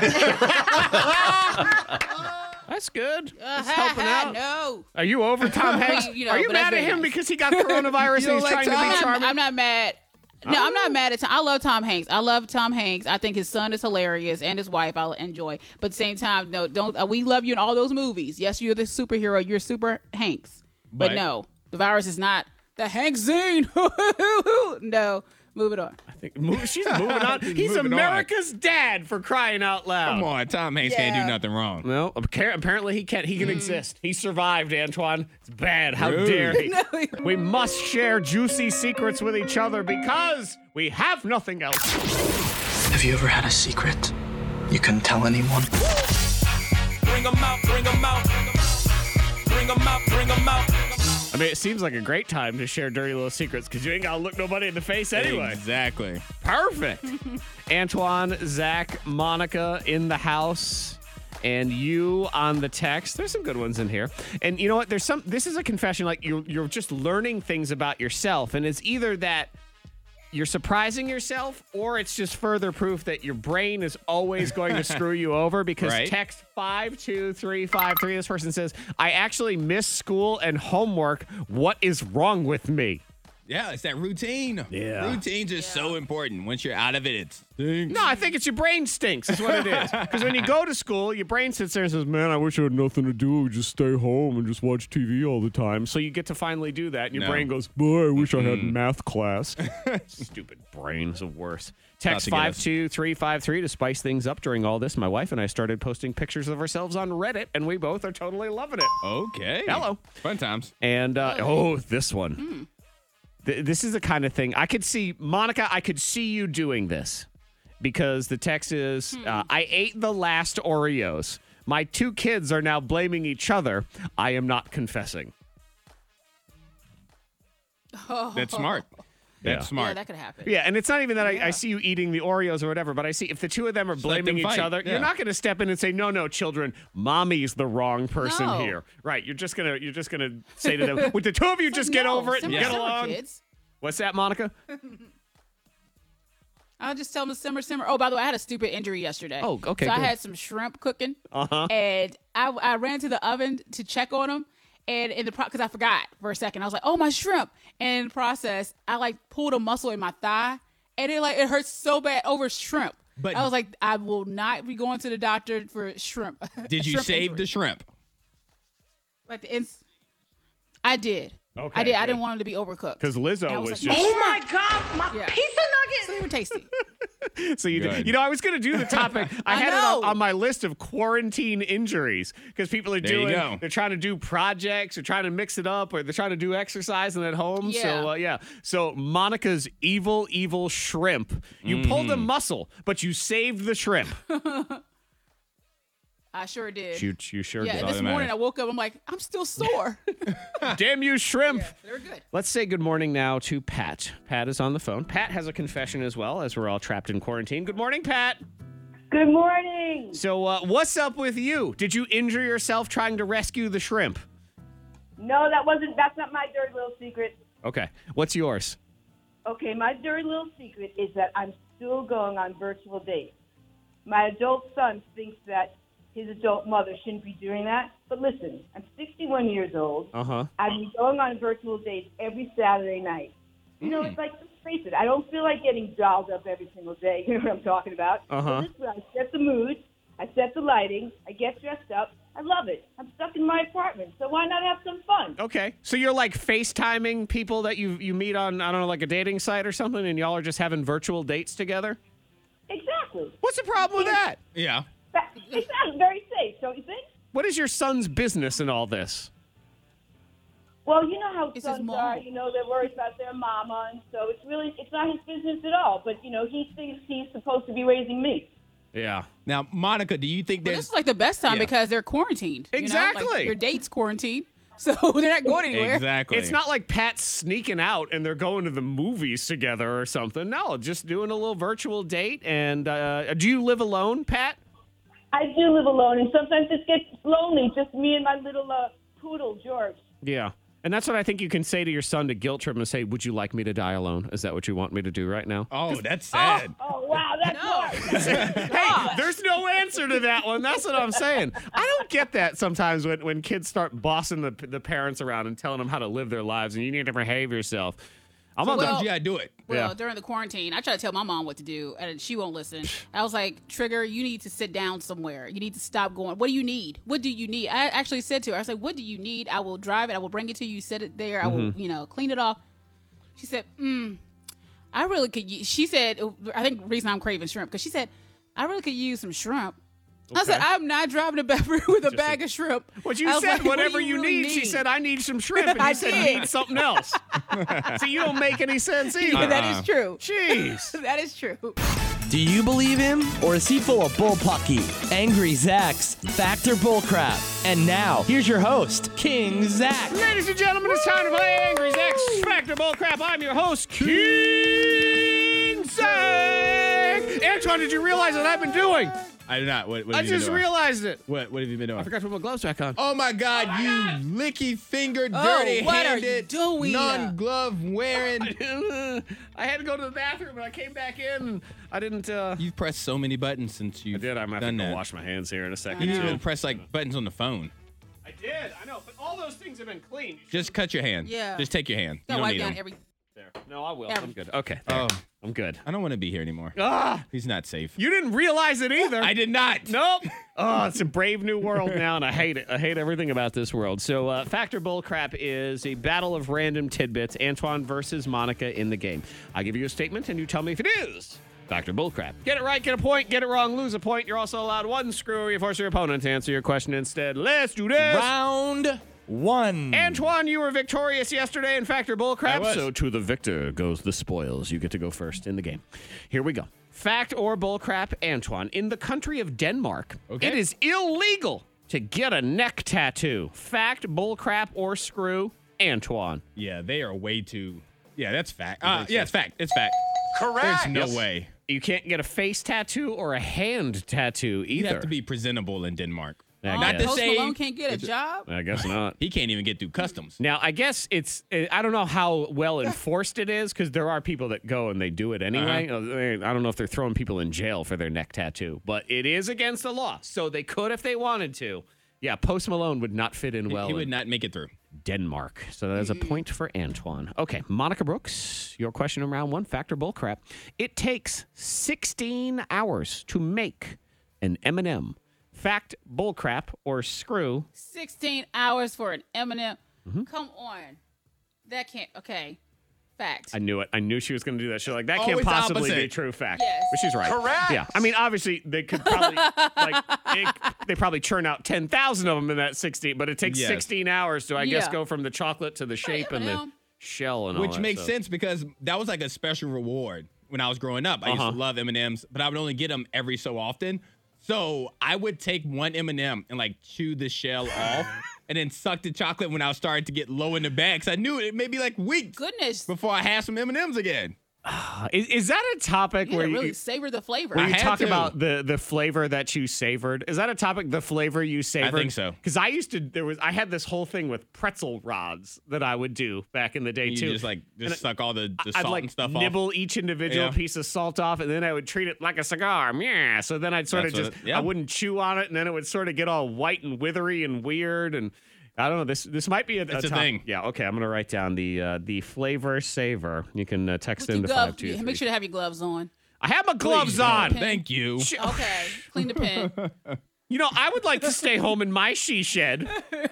That's good. Uh, That's helping out. No. Are you over Tom Hanks? You know, Are you but that's mad at very him nice. because he got coronavirus You and he's don't like trying to Tom? be I'm not, charming? I'm not mad. No, I'm not mad at Tom. I love Tom Hanks. I love Tom Hanks. I think his son is hilarious and his wife I enjoy. But at the same time, no, don't. Uh, we love you in all those movies. Yes, you're the superhero. You're Super Hanks. But, But- no, the virus is not the Hank Zine. No, move it on. I think move, she's moving on. He's He's moving on. America's dad, for crying out loud. Come on, Tom Hanks can't Yeah. do nothing wrong. Well, appa- apparently he can. He can exist. He survived, Antoine. It's bad. How Rude. dare he? No, he- We must share juicy secrets with each other because we have nothing else. Have you ever had a secret you couldn't tell anyone? Bring 'em out, bring 'em out. Bring 'em out, bring 'em out. I mean, it seems like a great time to share dirty little secrets because you ain't got to look nobody in the face anyway. Exactly. Perfect. Antoine, Zach, Monica in the house, and you on the text. There's some good ones in here. And you know what? There's some. This is a confession. Like you're you're just learning things about yourself, and it's either that you're surprising yourself, or it's just further proof that your brain is always going to screw you over. Because Right. text five two three five three. This person says, "I actually miss school and homework. What is wrong with me?" Yeah, it's that routine. Yeah. Routines are so important. Once you're out of it, it stinks. No, I think it's your brain stinks is what it is. Because when you go to school, your brain sits there and says, man, I wish I had nothing to do. Just stay home and just watch T V all the time. So you get to finally do that. And your No. brain goes, boy, I wish I had math class. Stupid brain is the worst. Text to get us. five two three five three to spice things up during all this. My wife and I started posting pictures of ourselves on Reddit, and we both are totally loving it. Okay. Hello. Fun times. And, uh, oh, this one. Th- This is the kind of thing I could see, Monica, I could see you doing this because the text is, uh, I ate the last Oreos. My two kids are now blaming each other. I am not confessing. That's smart. That's Yeah. smart. Yeah, that could happen. Yeah, and it's not even that I, I see you eating the Oreos or whatever, but I see if the two of them are let blaming them each fight. other, Yeah. you're not going to step in and say, "No, no, children, mommy's the wrong person No. here." Right? You're just gonna you're just gonna say to them, "Would the two of you just get No, over it and simmer, get simmer, along?" kids. What's that, Monica? I'll just tell them to simmer, simmer. Oh, by the way, I had a stupid injury yesterday. Oh, okay, So I good. had some shrimp cooking, Uh-huh. and I, I ran to the oven to check on them, and in the pro because I forgot for a second, I was like, "Oh, my shrimp!" And in the process, I like pulled a muscle in my thigh, and it like it hurts so bad over shrimp. But- I was like, I will not be going to the doctor for shrimp. Did you Shrimp save injury. the shrimp? Like the ins- I did. Okay, I did. I good. didn't want them to be overcooked. Because Lizzo And I was, was just. like, Oh my God, my Yeah. pizza So they were tasty. So you, Good. you know, I was going to do the topic. I, I had it know. on, on my list of quarantine injuries because people are There you doing. go. They're trying to do projects, or trying to mix it up, or they're trying to do exercise and at home. Yeah. So uh, yeah. So Monica's evil, evil shrimp. You Mm-hmm. pulled a muscle, but you saved the shrimp. I sure did. you, you sure yeah, did. and this that morning matters. I woke up. I'm like, I'm still sore. Damn you, shrimp. They're good. Let's say good morning now to Pat. Pat is on the phone. Pat has a confession as well, as we're all trapped in quarantine. Good morning, Pat. Good morning. So, uh, what's up with you? Did you injure yourself trying to rescue the shrimp? No, that wasn't. That's not my dirty little secret. Okay. What's yours? Okay, my dirty little secret is that I'm still going on virtual dates. My adult son thinks that his adult mother shouldn't be doing that. But listen, I'm sixty-one years old. Uh-huh. I've been going on virtual dates every Saturday night. You know, it's like, let's face it, I don't feel like getting dolled up every single day. You know what I'm talking about? Uh-huh. So this way, I set the mood, I set the lighting, I get dressed up. I love it. I'm stuck in my apartment, so why not have some fun? Okay. So you're like FaceTiming people that you you meet on, I don't know, like a dating site or something, and y'all are just having virtual dates together? Exactly. What's the problem with that? Yeah. That, it sounds very safe, don't you think? What is your son's business in all this? Well, you know how It's his sons mom. are. You know, they're worried about their mama, and so it's really, it's not his business at all. But, you know, he thinks he's supposed to be raising me. Yeah. Now, Monica, do you think Well, there's this is like the best time Yeah. because they're quarantined. you know? Like, Exactly. your date's quarantined, so they're not going anywhere. exactly? It's not like Pat's sneaking out and they're going to the movies together or something. No, just doing a little virtual date. And uh, do you live alone, Pat? I do live alone, and sometimes it gets lonely, just me and my little uh, poodle, George. Yeah. And that's what I think you can say to your son to guilt trip him and say, would you like me to die alone? Is that what you want me to do right now? Oh, that's sad. Oh, wow, that's hard. Hey, there's no answer to that one. That's what I'm saying. I don't get that sometimes when, when kids start bossing the, the parents around and telling them how to live their lives and you need to behave yourself. I'm So on the, well, you gotta do it. Well, Yeah. during the quarantine, I try to tell my mom what to do, and she won't listen. I was like, Trigger, you need to sit down somewhere. You need to stop going. What do you need? What do you need? I actually said to her, I was like, what do you need? I will drive it. I will bring it to you. Set it there. I will, Mm-hmm. you know, clean it off. She said, mm, I really could use, she said, I think the reason I'm craving shrimp, because she said, I really could use some shrimp. I said, I'm not driving to Beverly with a bag of shrimp. What you I was said, like, what do whatever you, really need. She said, I need some shrimp. And you I said, did. need something else. So you don't make any sense either. Yeah, that is true. Jeez. That is true. Do you believe him, or is he full of bullpucky? Angry Zach's Factor Bullcrap. And now, here's your host, King Zach. Ladies and gentlemen, it's time to play Angry Zach's Factor Bullcrap. I'm your host, King Zach. Antoine, did you realize what I've been doing? I do not. What, what I have you been just doing? realized it. What, what have you been doing? I forgot to put my gloves back on. Oh my God, you licky fingered, Oh, dirty what are you handed, doing? non glove wearing. I had to go to the bathroom and I came back in and I didn't. Uh, You've pressed so many buttons since you've I did. I'm going to done have to that. go wash my hands here in a second. You didn't too. even press like buttons on the phone. I did. I know. But all those things have been clean. Just cut your hand. Yeah. Just take your hand. You Gotta don't wipe need down them. every. There. No, I will. Every- I'm good. Okay. There. Oh. I'm good. I don't want to be here anymore. Ah, He's not safe. you didn't realize it either. I did not. Nope. Oh, it's a brave new world now, and I hate it. I hate everything about this world. So, uh, Factor Bullcrap is a battle of random tidbits. Antoine versus Monica in the game. I give you a statement, and you tell me if it is Factor Bullcrap. Get it right, get a point. Get it wrong, lose a point. You're also allowed one screw, or you force your opponent to answer your question instead. Let's do this. Round one. Antoine, you were victorious yesterday in Factor I Bullcrap, was. so to the victor goes the spoils. You get to go first in the game. Here we go. Fact or bullcrap, Antoine. In the country of Denmark, Okay. it is illegal to get a neck tattoo. Fact, bullcrap, or screw, Antoine. Yeah, they are way too. Yeah, that's fact. Uh, yeah, it's fact. It's fact. Correct. There's no Yes. way. You can't get a face tattoo or a hand tattoo You either. have to be presentable in Denmark. I Oh, Not guess. to Post say Malone can't get a job. I guess not. he can't even get through customs. Now, I guess it's, I don't know how well enforced it is because there are people that go and they do it anyway. Uh-huh. I don't know if they're throwing people in jail for their neck tattoo, but it is against the law. So they could if they wanted to. Yeah, Post Malone would not fit in well he would in not make it through. Denmark. So that is a point for Antoine. Okay, Monica Brooks, your question in round one, Factor Bullcrap. It takes sixteen hours to make an M and M. Fact, bullcrap, or screw. sixteen hours for an M and M. Mm-hmm. Come on. That can't. Okay. Fact. I knew it. I knew she was going to do that. She's like, that can't Always possibly opposite. be true fact. Yes. But she's right. Correct. Yeah. I mean, obviously, they could probably, like, it, they probably churn out ten thousand of them in that sixteen, but it takes Yes. sixteen hours to, I guess, Yeah. go from the chocolate to the shape and the now. shell and all Which that makes stuff. sense because that was like a special reward when I was growing up. I used Uh-huh. to love M and M's, but I would only get them every so often. So I would take one M and M and like chew the shell off and then suck the chocolate when I was starting to get low in the bag. Cause I knew it may be like weeks Goodness. before I had some M and M's again. Is, is that a topic Yeah, where really you, savor the flavor. where you had talk to. about the, the flavor that you savored? Is that a topic, the flavor you savored? think so. Because I used to, there was, I had this whole thing with pretzel rods that I would do back in the day, You too. just like And just suck all the, the I'd salt like and stuff off. nibble each individual Yeah. piece of salt off, and then I would treat it like a cigar. Yeah. So then I'd sort That's of what just, it- yeah. I wouldn't chew on it, and then it would sort of get all white and withery and weird. And I don't know. This this might be a, It's a top- thing. Yeah. Okay. I'm gonna write down the uh, the flavor savor. You can uh, text With your into glove- five two yeah, three. make sure to have your gloves on. I have my gloves Please, on. no. Thank you. Sh- Okay. Clean the pen. You know, I would like to stay home in my she shed.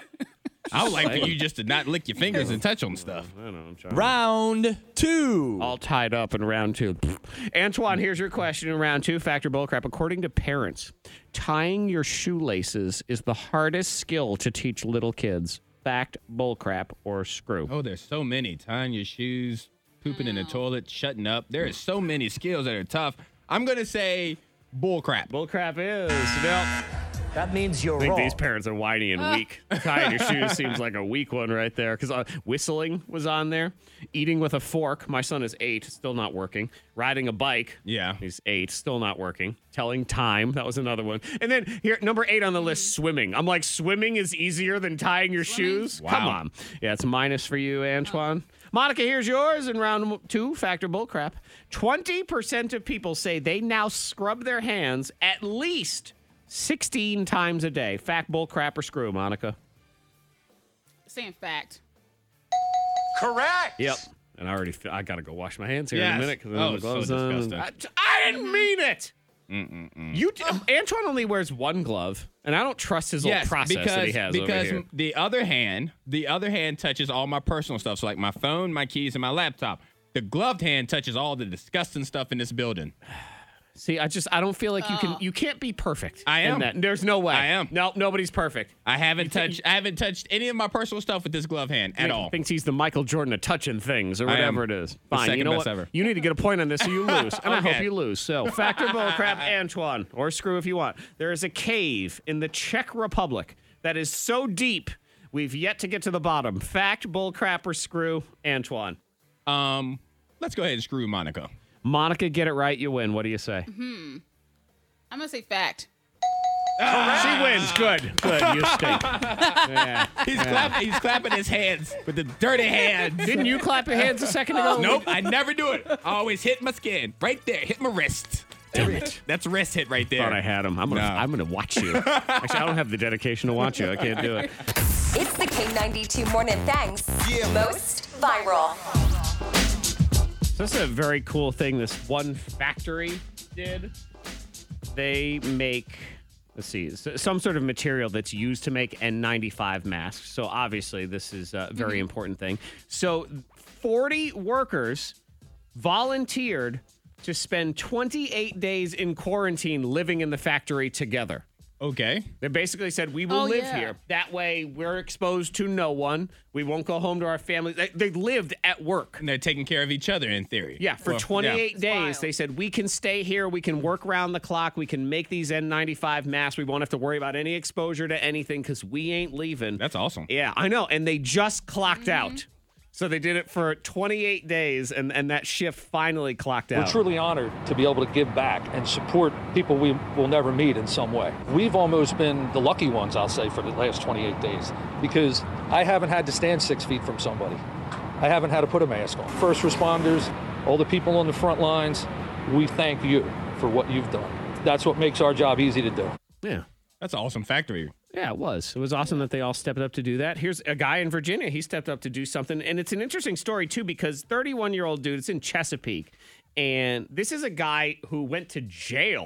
I would like for you just to not lick your fingers and touch on stuff. I don't know. I'm trying. Round two. All tied up in round two. Antoine, here's your question in round two. Factor bullcrap. According to parents, tying your shoelaces is the hardest skill to teach little kids. Fact, bullcrap, or screw. Oh, there's so many. Tying your shoes, pooping in the toilet, shutting up. There is so many skills that are tough. I'm going to say bullcrap. Bullcrap is. Now, That means you're I think wrong. these parents are whiny and weak. Tying your shoes seems like a weak one right there. Because uh, whistling was on there. Eating with a fork. My son is eight, still not working. Riding a bike. Yeah. He's eight, still not working. Telling time. That was another one. And then here, number eight on the list, swimming. I'm like, swimming is easier than tying your shoes? Wow. Come on. Yeah, it's a minus for you, Antoine. Monica, here's yours in round two, factor bullcrap. twenty percent of people say they now scrub their hands at least sixteen times a day. Fact, bullcrap, or screw, Monica? Saying fact. Correct. Yep. And I already, feel, I got to go wash my hands here in a Yes. minute because I Oh, have the so gloves on. disgusting. I, I didn't mean it. Mm-mm-mm. You, Antoine only wears one glove, and I don't trust his Yes, little process because, that he has over because here. the other hand, the other hand touches all my personal stuff, so like my phone, my keys, and my laptop. The gloved hand touches all the disgusting stuff in this building. See, I just I don't feel like you can you can't be perfect. I in am. that. There's no way. I am. No, nobody's perfect. I haven't touched. I haven't touched any of my personal stuff with this glove hand at He all. Thinks he's the Michael Jordan of touching things or I am. whatever it is. The Fine. second You know best what? ever. You need to get a point on this so you lose, and I Okay. hope you lose. So factor bullcrap, Antoine, or screw if you want. There is a cave in the Czech Republic that is so deep we've yet to get to the bottom. Fact, bullcrap, or screw, Antoine. Um, let's go ahead and screw Monica. Monica, get it right, you win. What do you say? Hmm. I'm gonna say fact. She wins. Good. Good. You stink. Yeah. He's Yeah. clapping. He's clapping his hands with the dirty hands. Didn't you clap your hands a second ago? Nope, I never do it. I always hit my skin right there. Hit my wrist. Damn it. That's wrist hit right there. Thought I had him. I'm gonna. No. I'm gonna watch you. Actually, I don't have the dedication to watch you. I can't do it. It's the K ninety-two Morning Thangs most viral. So this is a very cool thing this one factory did. They make, let's see, s- some sort of material that's used to make N ninety-five masks. So obviously this is a very important thing. So forty workers volunteered to spend twenty-eight days in quarantine living in the factory together. Okay. They basically said, we will Oh, live yeah. here. That way we're exposed to no one. We won't go home to our family. They, they lived at work. And they're taking care of each other in theory. Yeah, for Well, twenty-eight yeah. days, they said, we can stay here. We can work around the clock. We can make these N ninety-five masks. We won't have to worry about any exposure to anything because we ain't leaving. That's awesome. Yeah, I know. And they just clocked Mm-hmm. out. So they did it for twenty-eight days, and, and that shift finally clocked out. We're truly honored to be able to give back and support people we will never meet in some way. We've almost been the lucky ones, I'll say, for the last twenty-eight days, because I haven't had to stand six feet from somebody. I haven't had to put a mask on. First responders, all the people on the front lines, we thank you for what you've done. That's what makes our job easy to do. Yeah. That's an awesome factory. Yeah, it was. It was awesome that they all stepped up to do that. Here's a guy in Virginia. He stepped up to do something. And it's an interesting story, too, because thirty-one-year-old dude, it's in Chesapeake. And this is a guy who went to jail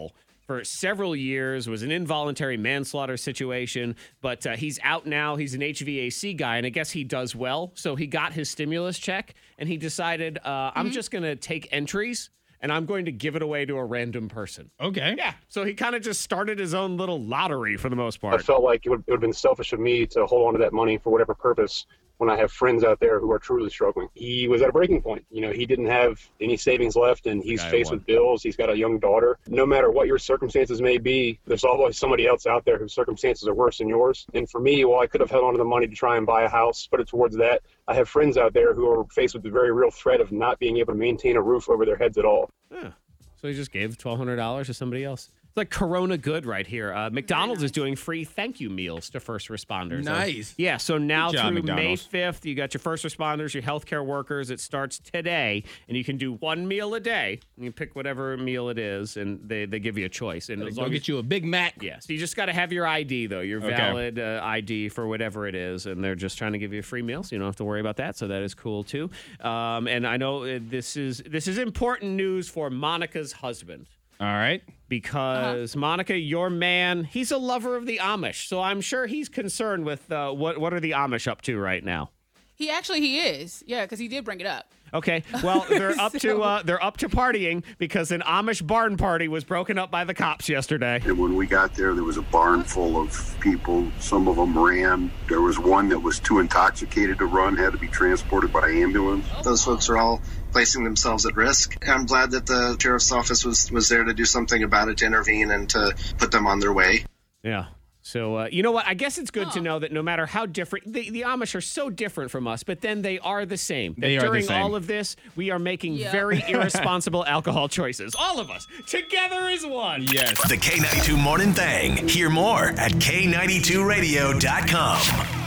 for several years. It was an involuntary manslaughter situation, but uh, he's out now. He's an H V A C guy, and I guess he does well. So he got his stimulus check, and he decided, uh, mm-hmm. I'm just going to take entries, and I'm going to give it away to a random person. Okay. Yeah. So he kind of just started his own little lottery for the most part. I felt like it would, it would have been selfish of me to hold on to that money for whatever purpose when I have friends out there who are truly struggling. He was at a breaking point. You know, he didn't have any savings left, and he's Guy faced won. with bills. He's got a young daughter. No matter what your circumstances may be, there's always somebody else out there whose circumstances are worse than yours. And for me, while I could have held on to the money to try and buy a house, put it towards that, I have friends out there who are faced with the very real threat of not being able to maintain a roof over their heads at all. Yeah. So he just gave twelve hundred dollars to somebody else. It's like Corona good right here. Uh, McDonald's is doing free thank you meals to first responders. Nice. Uh, yeah, so now Good job, through May McDonald's. fifth, you got your first responders, your healthcare workers. It starts today, and you can do one meal a day. You pick whatever meal it is, and they, they give you a choice. And Gotta as go long get as, you a Big Mac. yeah, so you just got to have your I D, though, your Okay. valid uh, I D for whatever it is, and they're just trying to give you a free meal, so you don't have to worry about that. So that is cool, too. Um, and I know uh, this is this is important news for Monica's husband. All right. Because uh-huh. Monica, your man, he's a lover of the Amish. So I'm sure he's concerned with uh, what what are the Amish up to right now? He actually he is. Yeah, because he did bring it up. Okay. Well, they're up So- to uh, they're up to partying because an Amish barn party was broken up by the cops yesterday. And when we got there, there was a barn full of people. Some of them ran. There was one that was too intoxicated to run, had to be transported by ambulance. Those folks are all placing themselves at risk. I'm glad that the sheriff's office was, was there to do something about it, to intervene and to put them on their way. Yeah. So, uh, you know what? I guess it's good to know that no matter how different, the, the Amish are so different from us, but then they are the same. They That are the During same. all of this, we are making Yeah. very irresponsible alcohol choices. All of us, together as one. Yes. The K ninety-two Morning Thing. Hear more at K ninety-two radio dot com.